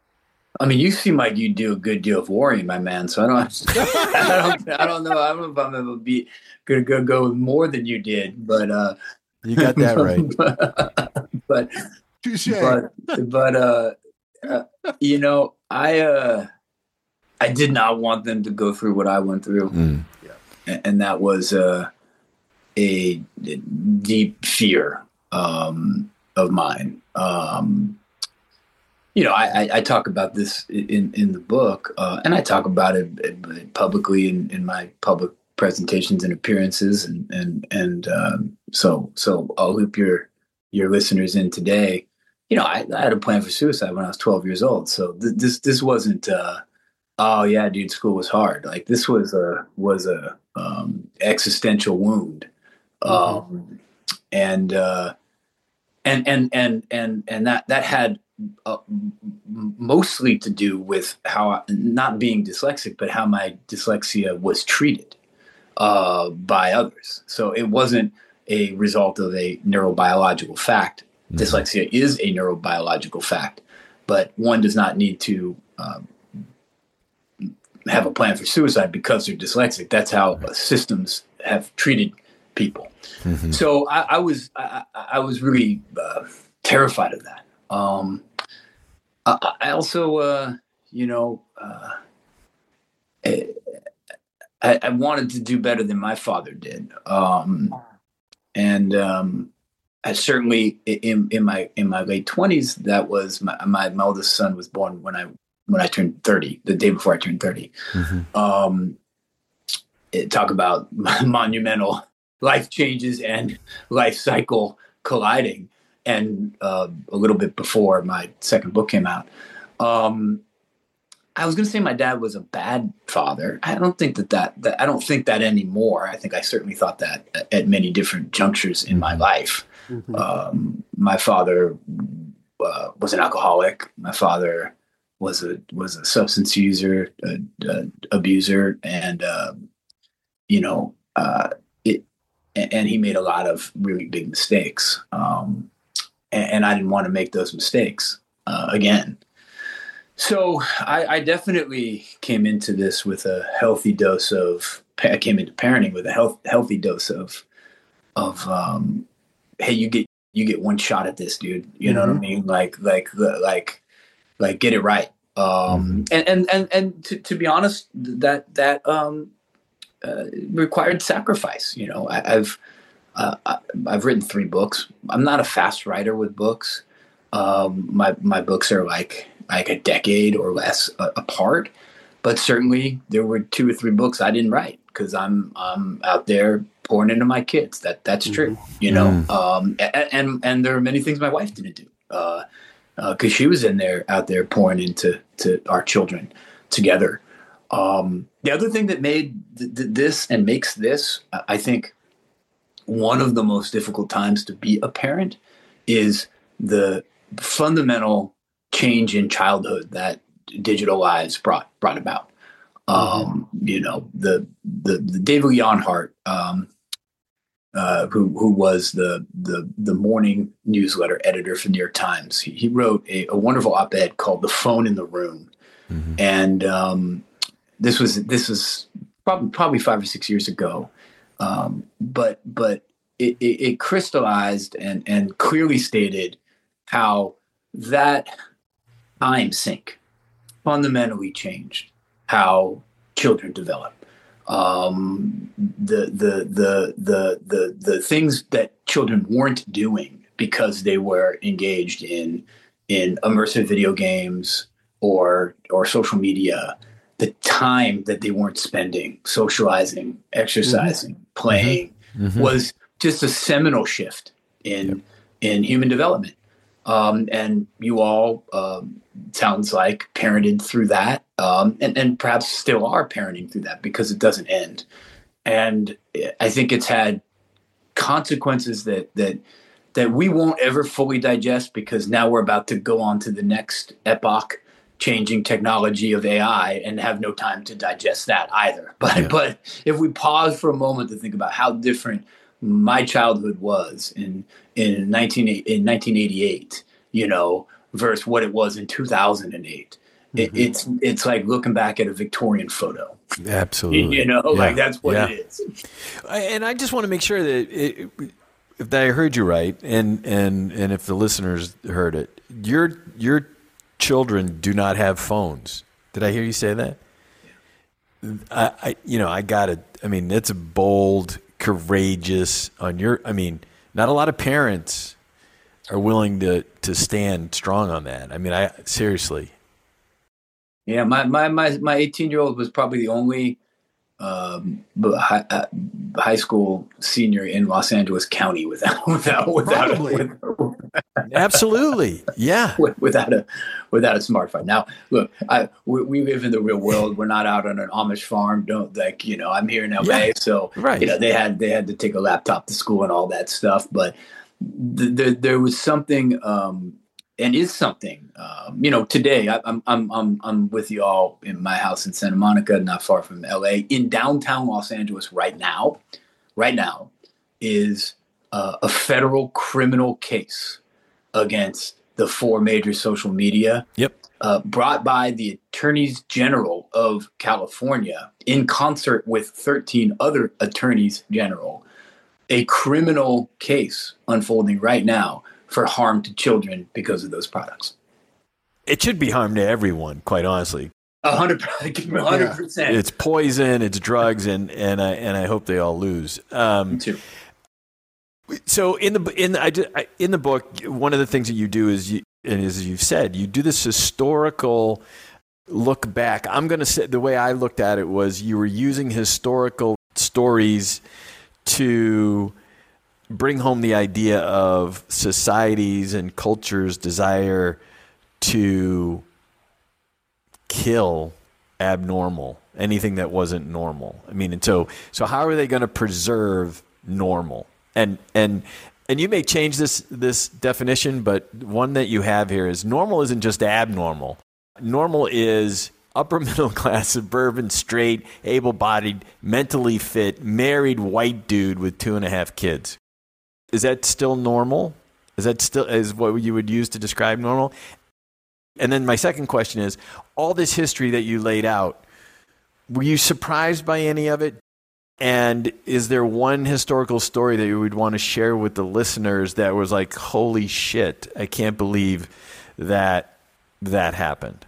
I mean, you seem like you do a good deal of worrying, my man. So I don't, I don't, I don't know. I don't know if I'm gonna be gonna go, go more than you did, but uh, you got that right. but, but, Touché. but, but uh, uh, you know, I, uh, I did not want them to go through what I went through, Mm. and, and that was uh, a deep fear um, of mine. Um, You know, I, I talk about this in, in the book, uh, and I talk about it publicly in, in my public presentations and appearances, and and and um, so so I'll loop your your listeners in today. You know, I, I had a plan for suicide when I was twelve years old, so th- this this wasn't. Uh, oh yeah, dude, school was hard. Like this was a was a um, existential wound, um, mm-hmm. and uh, and and and and and that that had. Uh, mostly to do with how I, not being dyslexic, but how my dyslexia was treated uh, by others. So it wasn't a result of a neurobiological fact. Mm-hmm. Dyslexia is a neurobiological fact, but one does not need to um, have a plan for suicide because they're dyslexic. That's how systems have treated people. Mm-hmm. So I, I was I, I was really uh, terrified of that. Um, I, I also, uh, you know, uh, I, I wanted to do better than my father did. Um, and, um, I certainly in, in my, in my late twenties, that was my, my, my oldest son was born when I, when I turned thirty, the day before I turned thirty. Mm-hmm. Um, it, talk about monumental life changes and life cycle colliding. And uh, a little bit before my second book came out, um, I was going to say my dad was a bad father. I don't think that, that that I don't think that anymore. I think I certainly thought that at, at many different junctures in my life. Mm-hmm. Um, my father uh, was an alcoholic. My father was a was a substance user, a, a abuser, and uh, you know, uh, it. And he made a lot of really big mistakes. Um, And I didn't want to make those mistakes uh, again. So I, I definitely came into this with a healthy dose of, I came into parenting with a health, healthy dose of, of, um, hey, you get, you get one shot at this, dude. You know mm-hmm. what I mean? Like, like, like, like get it right. Um, mm-hmm. and, and, and, and to, to be honest, that, that, um, uh, required sacrifice. You know, I, I've, Uh, I've written three books. I'm not a fast writer with books. Um, my my books are like like a decade or less uh, apart, but certainly there were two or three books I didn't write because I'm I'm out there pouring into my kids. That that's true, mm-hmm. you know. Mm. Um, and, and and there are many things my wife didn't do because uh, uh, she was in there out there pouring into to our children together. Um, the other thing that made th- th- this and makes this, I think. one of the most difficult times to be a parent is the fundamental change in childhood that digital lives brought brought about. Um, you know, the the, the David Leonhardt, um, uh, who who was the the the morning newsletter editor for New York Times, he, he wrote a, a wonderful op-ed called "The Phone in the Room," mm-hmm. and um, this was this was probably probably five or six years ago, um, but but it, it, it crystallized and and clearly stated how that time sink fundamentally changed how children develop. Um, the, the, the, the, the, the things that children weren't doing because they were engaged in, in immersive video games or, or social media, the time that they weren't spending socializing, exercising, mm-hmm. playing mm-hmm. was just a seminal shift in, yep. in human development. Um, and you all, um, sounds like, parented through that, um, and, and perhaps still are parenting through that because it doesn't end. And I think it's had consequences that that that we won't ever fully digest, because now we're about to go on to the next epoch, changing technology of A I, and have no time to digest that either. But yeah. but if we pause for a moment to think about how different my childhood was in in nineteen in nineteen eighty-eight, you know, versus what it was in two thousand eight. Mm-hmm. It, it's it's like looking back at a Victorian photo. Absolutely, you, you know, yeah. like that's what yeah. it is. And I just want to make sure that it, if I heard you right, and and and if the listeners heard it, your your children do not have phones. Did I hear you say that? Yeah. I, I you know I got it. I mean, it's a bold, courageous on your. I mean, not a lot of parents are willing to, to stand strong on that. I mean, I seriously. Yeah, my my my my eighteen year old was probably the only um, high, uh, high school senior in Los Angeles County without without without a, with, absolutely, yeah, without a without a smartphone. Now, look, I we, we live in the real world. We're not out on an Amish farm. Don't like you know. I'm here in L A, yeah, so right. you know they had they had to take a laptop to school and all that stuff, but. There, there was something, um, and is something. Um, you know, today I, I'm, I'm, I'm, I'm with you all in my house in Santa Monica, not far from L A. In downtown Los Angeles, right now, right now, is uh, a federal criminal case against the four major social media. Yep. Uh, brought by the attorneys general of California in concert with thirteen other attorneys general. A criminal case unfolding right now for harm to children because of those products. It should be harm to everyone, quite honestly. A hundred, a hundred percent. It's poison, it's drugs, and and I and I hope they all lose. Um, Me too. So in the in the, I, in the book, one of the things that you do is, you, and as you've said, you do this historical look back. I'm going to say the way I looked at it was you were using historical stories to bring home the idea of societies and cultures' desire to kill abnormal, anything that wasn't normal. I mean, and so so how are they going to preserve normal? And and and you may change this this definition, but one that you have here is normal isn't just abnormal. Normal is upper middle class, suburban, straight, able-bodied, mentally fit, married white dude with two and a half kids. Is that still normal? Is that still is what you would use to describe normal? And then my second question is, all this history that you laid out, were you surprised by any of it? And is there one historical story that you would want to share with the listeners that was like, holy shit, I can't believe that that happened?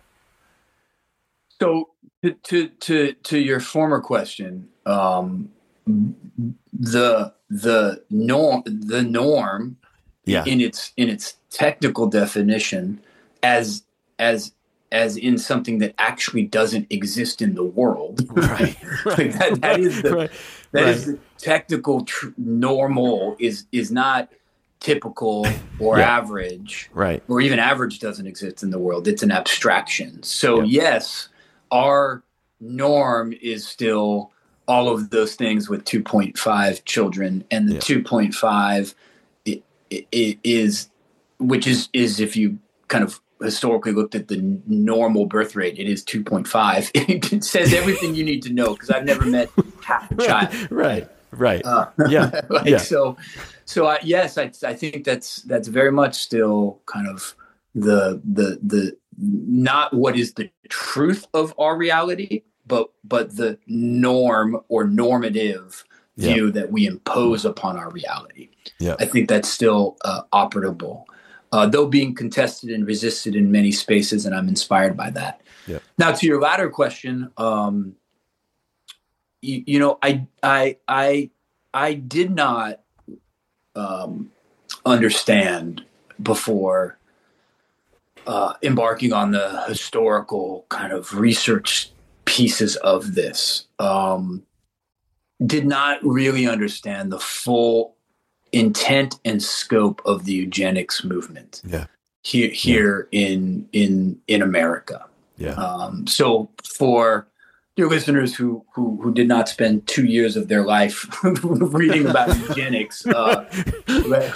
So to to to, to your former question, um, the the norm the norm yeah. in its in its technical definition as as as in something that actually doesn't exist in the world. Right. right. like that, that is the right. that right. is the technical tr- normal is is not typical or yeah. average. Right. Or even average doesn't exist in the world. It's an abstraction. So yeah. yes, our norm is still all of those things with two point five children, and the yeah. two point five it, it, it is, which is, is if you kind of historically looked at the normal birth rate, it is two point five. It says everything you need to know, because I've never met half a child. Right, right. Uh, yeah. like, yeah. So, so I, yes, I, I think that's, that's very much still kind of the, the, the, not what is the truth of our reality, but, but the norm or normative yeah. view that we impose upon our reality. Yeah. I think that's still uh, operable. Uh, though being contested and resisted in many spaces, and I'm inspired by that. Yeah. Now, to your latter question, um, you, you know, I, I, I, I did not um, understand before uh, embarking on the historical kind of research pieces of this. Um, did not really understand the full intent and scope of the eugenics movement yeah. here, here yeah. in, in, in America. Yeah. Um, so for your listeners who, who, who did not spend two years of their life reading about eugenics, uh, let,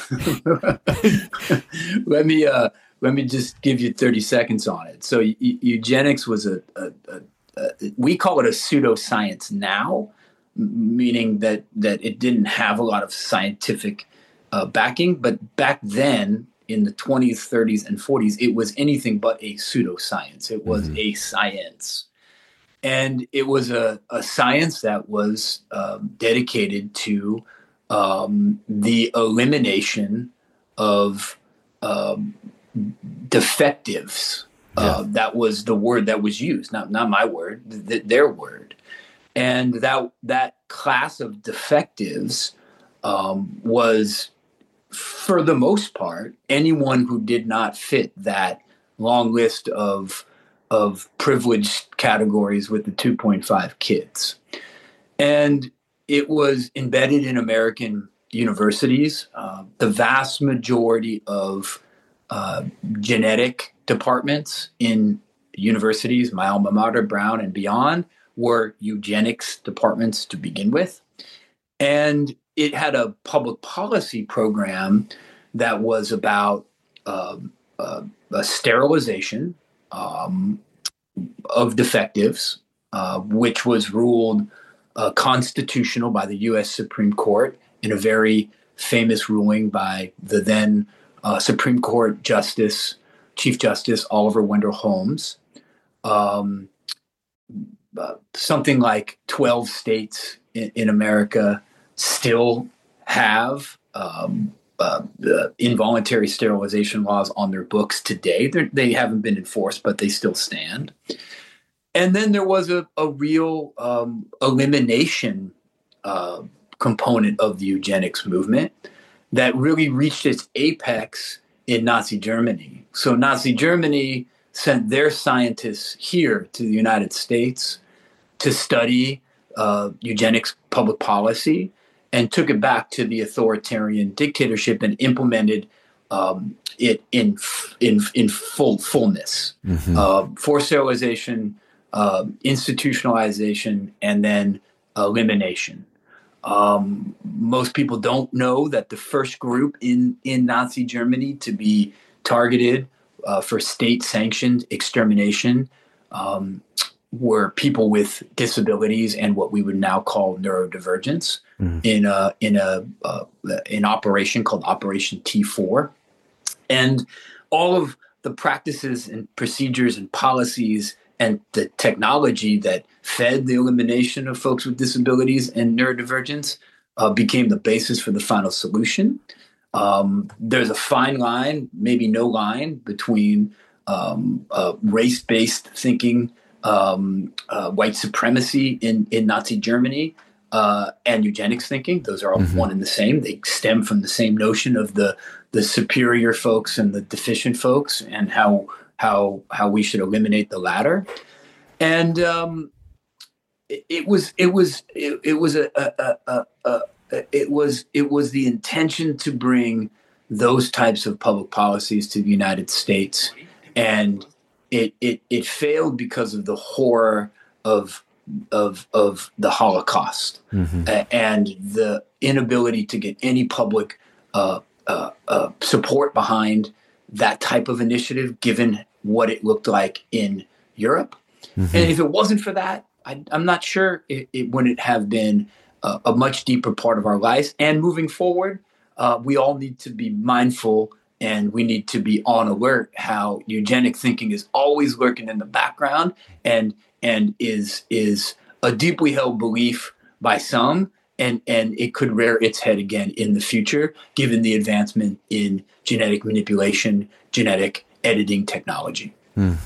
let me, uh, let me just give you thirty seconds on it. So e- eugenics was a, a, a, a, we call it a pseudoscience now, meaning that that it didn't have a lot of scientific uh, backing. But back then, in the twenties, thirties, and forties, it was anything but a pseudoscience. It was mm-hmm. a science. And it was a, a science that was um, dedicated to um, the elimination of um, defectives. Yeah. Uh, that was the word that was used, not not my word, th- their word. And that that class of defectives um, was, for the most part, anyone who did not fit that long list of of privileged categories with the two point five kids. And it was embedded in American universities. Uh, the vast majority of uh, genetic departments in universities, my alma mater, Brown and beyond, were eugenics departments to begin with. And it had a public policy program that was about uh, uh, a sterilization um, of defectives, uh, which was ruled uh, constitutional by the U S Supreme Court in a very famous ruling by the then uh, Supreme Court Justice, Chief Justice Oliver Wendell Holmes. Um, Uh, something like twelve states in, in America still have um, uh, uh, involuntary sterilization laws on their books today. They're, they haven't been enforced, but they still stand. And then there was a, a real um, elimination uh, component of the eugenics movement that really reached its apex in Nazi Germany. So Nazi Germany sent their scientists here to the United States to study uh, eugenics public policy, and took it back to the authoritarian dictatorship and implemented um, it in in in full fullness. Mm-hmm. Uh, forced sterilization, uh, institutionalization, and then elimination. Um, most people don't know that the first group in in Nazi Germany to be targeted uh, for state-sanctioned extermination um, were people with disabilities and what we would now call neurodivergence mm. in a in a uh, an operation called Operation T four, and all of the practices and procedures and policies and the technology that fed the elimination of folks with disabilities and neurodivergence uh, became the basis for the final solution. Um, there's a fine line, maybe no line, between um, uh, race-based thinking, um, uh, white supremacy in, in Nazi Germany, uh, and eugenics thinking. Those are all mm-hmm. one and the same. They stem from the same notion of the the superior folks and the deficient folks, and how how how we should eliminate the latter. And um, it, it was it was it, it was a, a, a, a it was it was the intention to bring those types of public policies to the United States, and it it it failed because of the horror of of of the Holocaust, Mm-hmm. a- and the inability to get any public uh, uh, uh, support behind that type of initiative, given what it looked like in Europe. Mm-hmm. And if it wasn't for that, I, I'm not sure it, it wouldn't have been a, a much deeper part of our lives. And moving forward, uh, we all need to be mindful and we need to be on alert how eugenic thinking is always lurking in the background and and is is a deeply held belief by some, and and it could rear its head again in the future, given the advancement in genetic manipulation, genetic editing technology. Mm.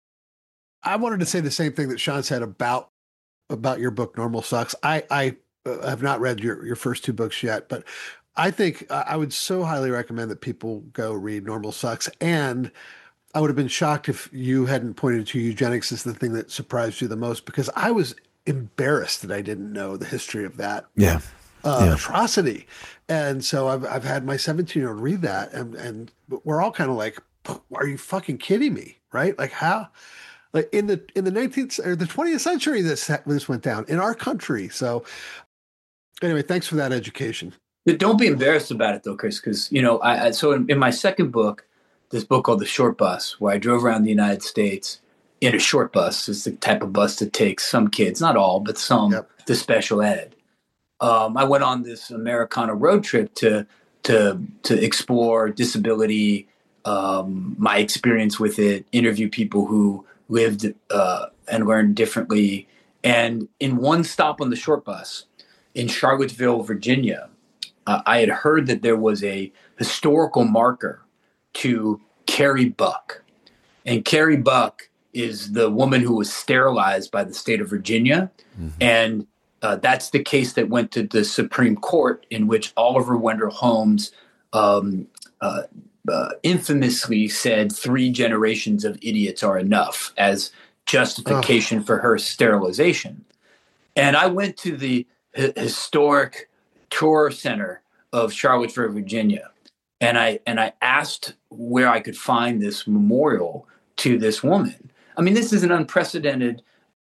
I wanted to say the same thing that Sean said about about your book, Normal Sucks. I I uh, have not read your your first two books yet, but I think uh, I would so highly recommend that people go read Normal Sucks. And I would have been shocked if you hadn't pointed to eugenics as the thing that surprised you the most, because I was embarrassed that I didn't know the history of that Yeah. uh, Yeah. atrocity. And so I've I've had my seventeen year old read that, and and we're all kind of like, are you fucking kidding me? Right? Like how? Like in the in the nineteenth or the twentieth century, this this went down in our country. So anyway, thanks for that education. But don't be embarrassed about it, though, Chris, because, you know, I, I so in, in my second book, this book called The Short Bus, where I drove around the United States in a short bus. It's the type of bus that takes some kids, not all, but some, Yep. to special ed. Um, I went on this Americana road trip to to to explore disability, um, my experience with it, interview people who lived uh, and learned differently. And in one stop on the short bus in Charlottesville, Virginia, uh, I had heard that there was a historical marker to Carrie Buck. And Carrie Buck is the woman who was sterilized by the state of Virginia. Mm-hmm. And uh, that's the case that went to the Supreme Court, in which Oliver Wendell Holmes um, uh, uh, infamously said three generations of idiots are enough as justification oh. for her sterilization. And I went to the h- historic tour center of Charlottesville, Virginia, and I and I asked where I could find this memorial to this woman. I mean, this is an unprecedented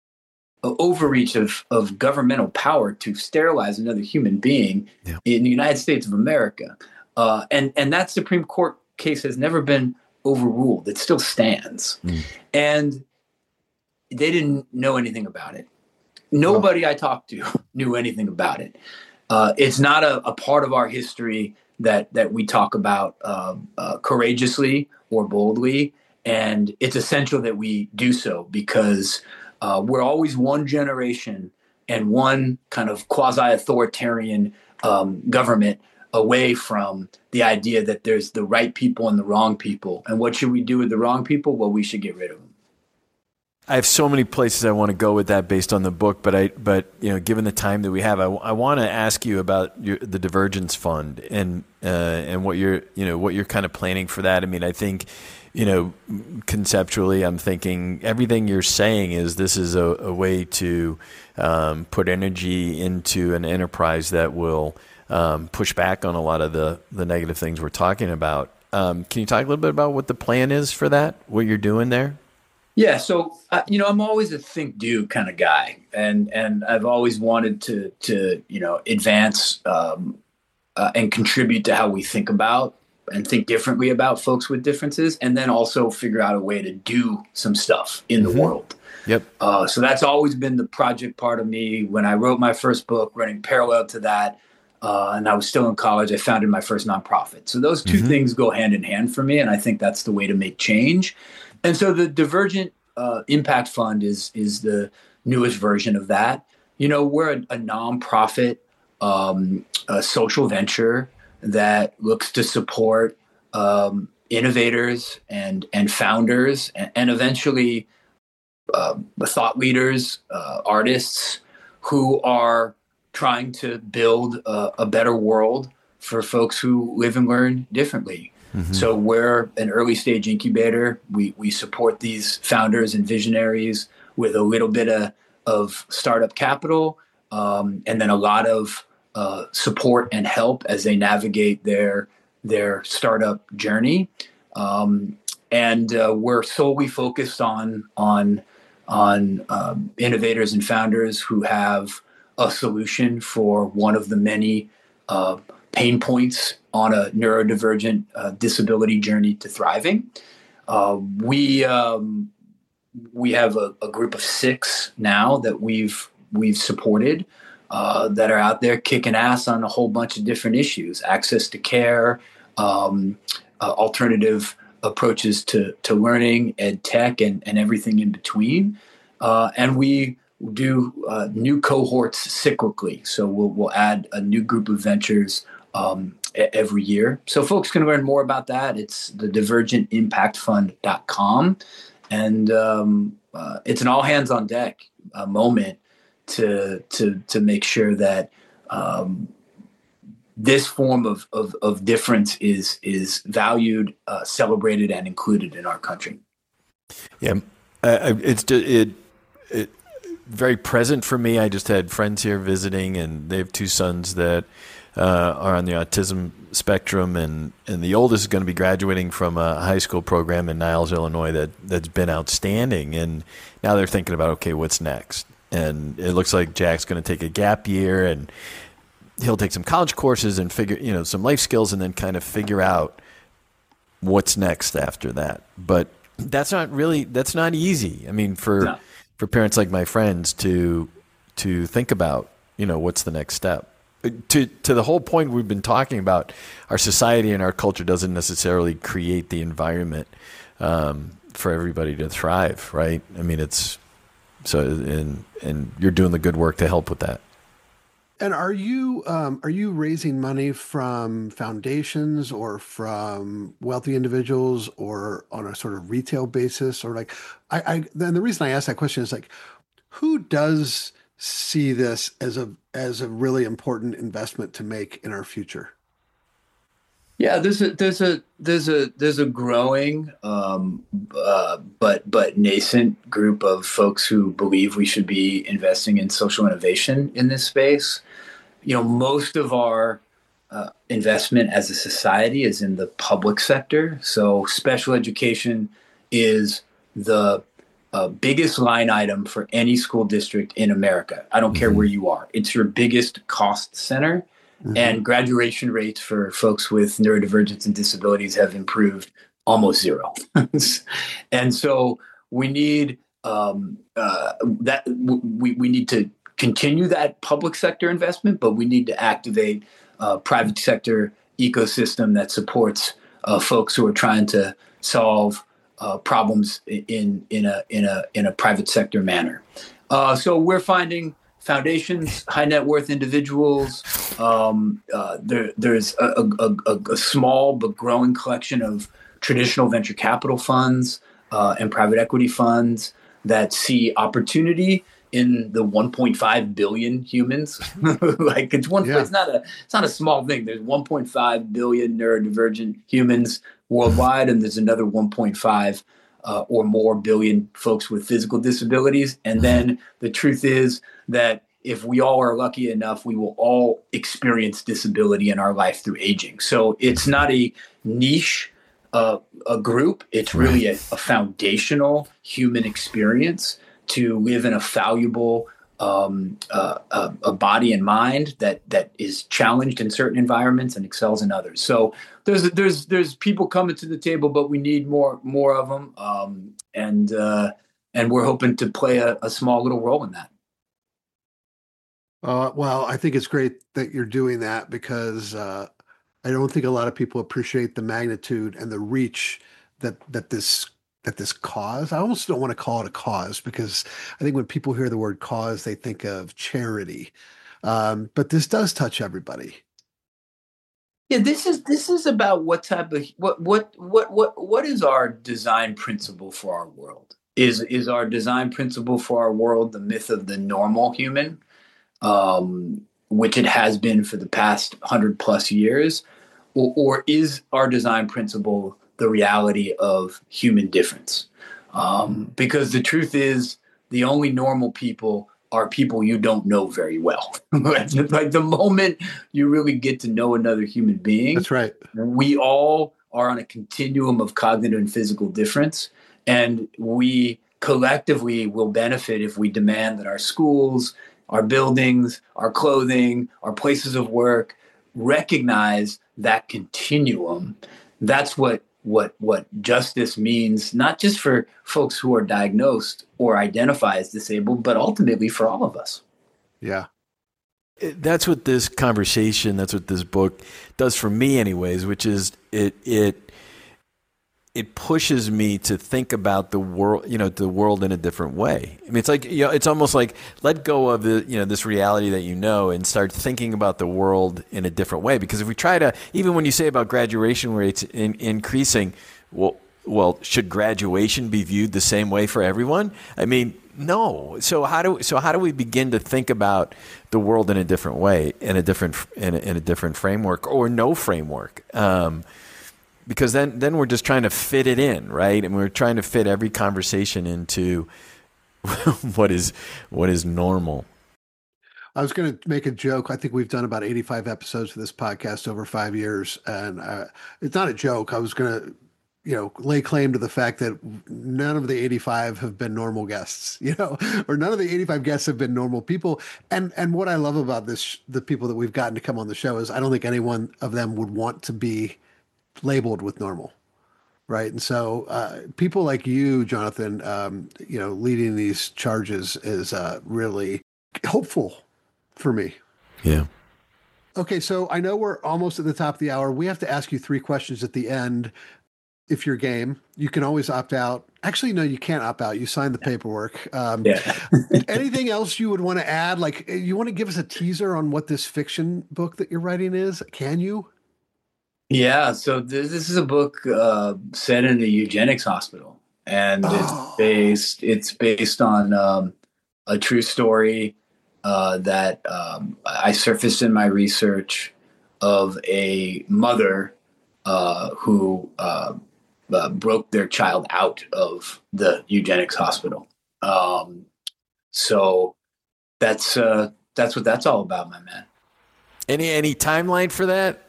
overreach of, of governmental power to sterilize another human being yeah. in the United States of America. Uh, and, and that Supreme Court case has never been overruled. It still stands. Mm. And they didn't know anything about it. Nobody oh. I talked to knew anything about it. Uh, it's not a, a part of our history that that we talk about uh, uh, courageously or boldly. And it's essential that we do so, because uh, we're always one generation and one kind of quasi-authoritarian um, government away from the idea that there's the right people and the wrong people. And what should we do with the wrong people? Well, we should get rid of them. I have so many places I want to go with that based on the book, but I, but you know, given the time that we have, I, I want to ask you about your, the Divergence Fund and uh, and what you're, you know, what you're kind of planning for that. I mean, I think, you know, conceptually, I'm thinking everything you're saying is this is a, a way to um, put energy into an enterprise that will um, push back on a lot of the the negative things we're talking about. Um, can you talk a little bit about what the plan is for that? What you're doing there? Yeah, so uh, you know, I'm always a think do kind of guy, and and I've always wanted to to you know advance um, uh, and contribute to how we think about and think differently about folks with differences, and then also figure out a way to do some stuff in mm-hmm. the world. Yep. Uh, so that's always been the project part of me. When I wrote my first book, running parallel to that, uh, and I was still in college, I founded my first nonprofit. So those two mm-hmm. things go hand in hand for me, and I think that's the way to make change. And so the Divergent uh, Impact Fund is is the newest version of that. You know, we're a, a nonprofit, um, a social venture that looks to support um, innovators and and founders and, and eventually uh, thought leaders, uh, artists who are trying to build a, a better world for folks who live and learn differently. Mm-hmm. So we're an early stage incubator. We we support these founders and visionaries with a little bit of, of startup capital, um, and then a lot of uh, support and help as they navigate their their startup journey. Um, and uh, we're solely focused on on on um, innovators and founders who have a solution for one of the many uh, pain points on a neurodivergent uh, disability journey to thriving. Uh, we um, we have a, a group of six now that we've we've supported uh, that are out there kicking ass on a whole bunch of different issues: access to care, um, uh, alternative approaches to to learning, ed tech, and and everything in between. Uh, and we do uh, new cohorts cyclically, so we'll we'll add a new group of ventures um, every year. So folks can learn more about that. It's the divergent impact fund dot com. And um, uh, it's an all hands on deck uh, moment to, to, to make sure that um, this form of, of, of difference is, is valued, uh, celebrated, and included in our country. Yeah. Uh, it's just, it, it very present for me. I just had friends here visiting, and they have two sons that Uh, are on the autism spectrum, and, and the oldest is going to be graduating from a high school program in Niles, Illinois that, that's been outstanding. And now they're thinking about, okay, what's next? And it looks like Jack's going to take a gap year, and he'll take some college courses and figure, you know, some life skills, and then kind of figure out what's next after that. But that's not really, that's not easy. I mean, for, no. for parents like my friends to, to think about, you know, what's the next step. To to the whole point we've been talking about, our society and our culture doesn't necessarily create the environment um, for everybody to thrive, right? I mean, it's so, and and you're doing the good work to help with that. And are you um, are you raising money from foundations or from wealthy individuals, or on a sort of retail basis, or like? I, I then the reason I ask that question is like, who does see this as a as a really important investment to make in our future? Yeah, there's a there's a there's a there's a growing um, uh, but but nascent group of folks who believe we should be investing in social innovation in this space. You know, most of our uh, investment as a society is in the public sector. So special education is the Uh, biggest line item for any school district in America. I don't care where you are. It's your biggest cost center. Mm-hmm. And graduation rates for folks with neurodivergence and disabilities have improved almost zero. And so we need um, uh, that. We, we need to continue that public sector investment, but we need to activate a private sector ecosystem that supports uh, folks who are trying to solve Uh, problems in in a in a in a private sector manner. Uh, so we're finding foundations, high net worth individuals. Um, uh, there there's a, a, a, a small but growing collection of traditional venture capital funds uh, and private equity funds that see opportunity in the one point five billion humans. Like it's one. Yeah. It's not a. It's not a small thing. There's one point five billion neurodivergent humans worldwide, and there's another one point five uh, or more billion folks with physical disabilities. And then the truth is that if we all are lucky enough, we will all experience disability in our life through aging. So it's not a niche uh, a group. It's really a, a foundational human experience to live in a valuable um, uh, uh, a body and mind that that is challenged in certain environments and excels in others. So there's there's there's people coming to the table, but we need more more of them, um, and uh, and we're hoping to play a, a small little role in that. Uh, well, I think it's great that you're doing that, because uh, I don't think a lot of people appreciate the magnitude and the reach that that this. that this cause, I almost don't want to call it a cause, because I think when people hear the word cause, they think of charity. Um, but this does touch everybody. Yeah, this is this is about what type of what what what what what is our design principle for our world? Is is our design principle for our world the myth of the normal human, um, which it has been for the past hundred plus years, or, or is our design principle the reality of human difference? Um, because the truth is, the only normal people are people you don't know very well. Like the moment you really get to know another human being, that's right. We all are on a continuum of cognitive and physical difference, and we collectively will benefit if we demand that our schools, our buildings, our clothing, our places of work recognize that continuum. That's what what what justice means, not just for folks who are diagnosed or identify as disabled, but ultimately for all of us. Yeah. That's what this conversation, that's what this book does for me anyways, which is it it it pushes me to think about the world, you know, the world in a different way. I mean, it's like, you know, it's almost like let go of the, you know, this reality that you know and start thinking about the world in a different way. Because if we try to, even when you say about graduation rates in, increasing, well, well, should graduation be viewed the same way for everyone? I mean, no. So how do so how do we begin to think about the world in a different way, in a different in a, in a different framework, or no framework? Um, because then then we're just trying to fit it in, right? And we're trying to fit every conversation into what is what is normal. I was going to make a joke. I think we've done about eighty-five episodes of this podcast over five years, and uh, it's not a joke. I was going to, you know, lay claim to the fact that none of the eighty-five have been normal guests, you know, or none of the eighty-five guests have been normal people. And and what I love about this, the people that we've gotten to come on the show, is I don't think any one of them would want to be labeled with normal, right? And so uh, people like you, Jonathan, um, you know, leading these charges is uh, really hopeful for me. Yeah. Okay, so I know we're almost at the top of the hour. We have to ask you three questions at the end. If you're game, you can always opt out. Actually, no, you can't opt out. You signed the paperwork. Um, Yeah. Anything else you would want to add? Like, you want to give us a teaser on what this fiction book that you're writing is? Can you? Yeah. So this, this is a book uh, set in a eugenics hospital, and Oh. it's based. It's based on um, a true story uh, that um, I surfaced in my research of a mother uh, who. Uh, Uh, broke their child out of the eugenics hospital. Um, so that's uh, that's what that's all about, my man. Any any timeline for that?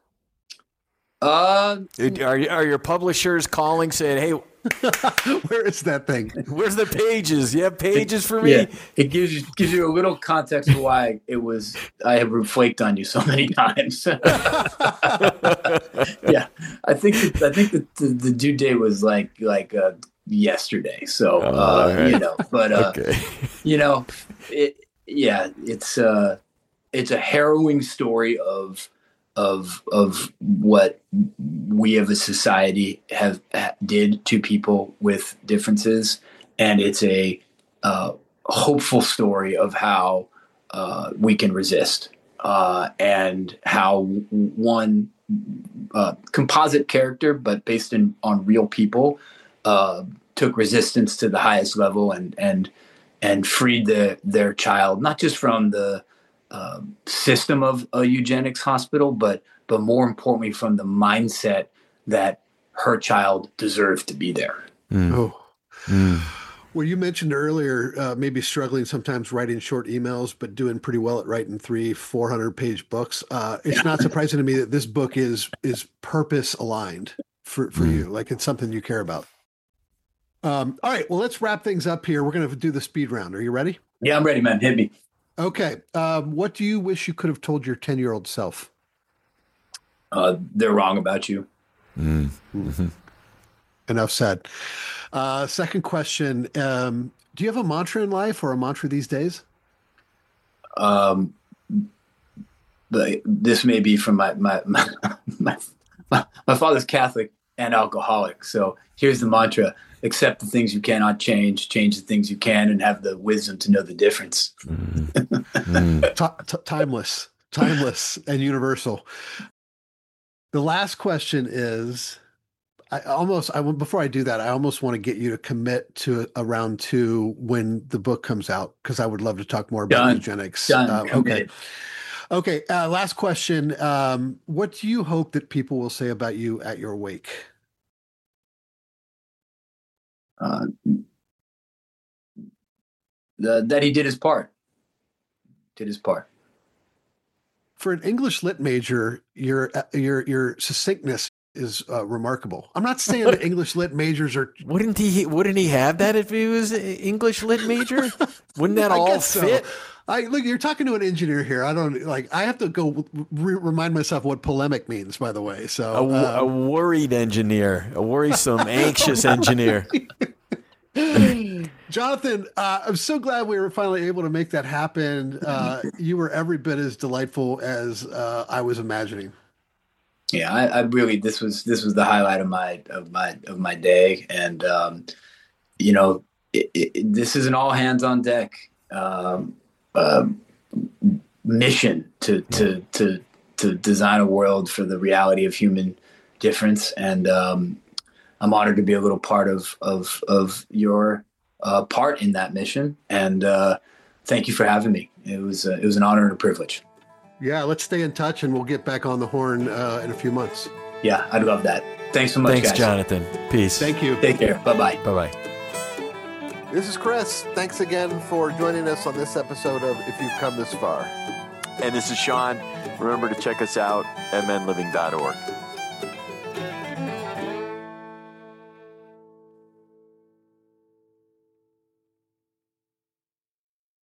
Uh, Are are your publishers calling saying, "Hey, where is that thing? Where's the pages? You have pages for me?" Yeah, it gives you gives you a little context of why it was I have flaked on you so many times. Yeah, I think that, I think that the, the due date was like like uh, yesterday. So uh, oh, right. you know, but uh, okay. you know, it yeah, it's uh, it's a harrowing story of of of what we as a society have did to people with differences, and it's a uh, hopeful story of how uh, we can resist, uh, and how one uh, composite character, but based in on real people, uh, took resistance to the highest level and and and freed the, their child, not just from the Uh, system of a eugenics hospital, but but more importantly from the mindset that her child deserved to be there. Mm. Oh, mm. Well, you mentioned earlier uh, maybe struggling sometimes writing short emails, but doing pretty well at writing three, four hundred page books. Uh, it's not surprising to me that this book is is purpose aligned for for mm. you. Like it's something you care about. Um, all right, well, let's wrap things up here. We're going to do the speed round. Are you ready? Yeah, I'm ready, man. Hit me. Okay. Um, what do you wish you could have told your ten-year-old self? Uh, they're wrong about you. Mm. Mm-hmm. Enough said. Uh, second question. Um, do you have a mantra in life or a mantra these days? Um, but this may be from my, my, my, my, my father's Catholic and alcoholic. So here's the mantra. Accept the things you cannot change, change the things you can, and have the wisdom to know the difference. Mm. Mm. T- t- timeless, timeless and universal. The last question is, I almost, I before I do that, I almost want to get you to commit to a, a round two when the book comes out, because I would love to talk more about Done. eugenics. Done. Uh, okay. Okay. Uh, last question. Um, what do you hope that people will say about you at your wake? Uh, the, that he did his part. Did his part. For an English lit major, your your your succinctness is uh, remarkable. I'm not saying that English lit majors are. Wouldn't he? Wouldn't he have that if he was an English lit major? Wouldn't that I all guess fit? So. I look. You're talking to an engineer here. I don't like. I have to go re- remind myself what polemic means. By the way, so A, w- um, a worried engineer, a worrisome, anxious engineer. Jonathan, uh, I'm so glad we were finally able to make that happen. Uh, you were every bit as delightful as uh, I was imagining. Yeah, I, I really this was this was the highlight of my of my of my day, and um, you know, it, it, this is an all hands on deck um, uh, mission to to to to design a world for the reality of human difference, and um, I'm honored to be a little part of of of your uh, part in that mission, and uh, thank you for having me. It was uh, it was an honor and a privilege. Yeah, let's stay in touch, and we'll get back on the horn uh, in a few months. Yeah, I'd love that. Thanks so much, Thanks, guys. Jonathan. Peace. Thank you. Take care. Bye-bye. Bye-bye. This is Chris. Thanks again for joining us on this episode of If You've Come This Far. And this is Sean. Remember to check us out at men living dot org.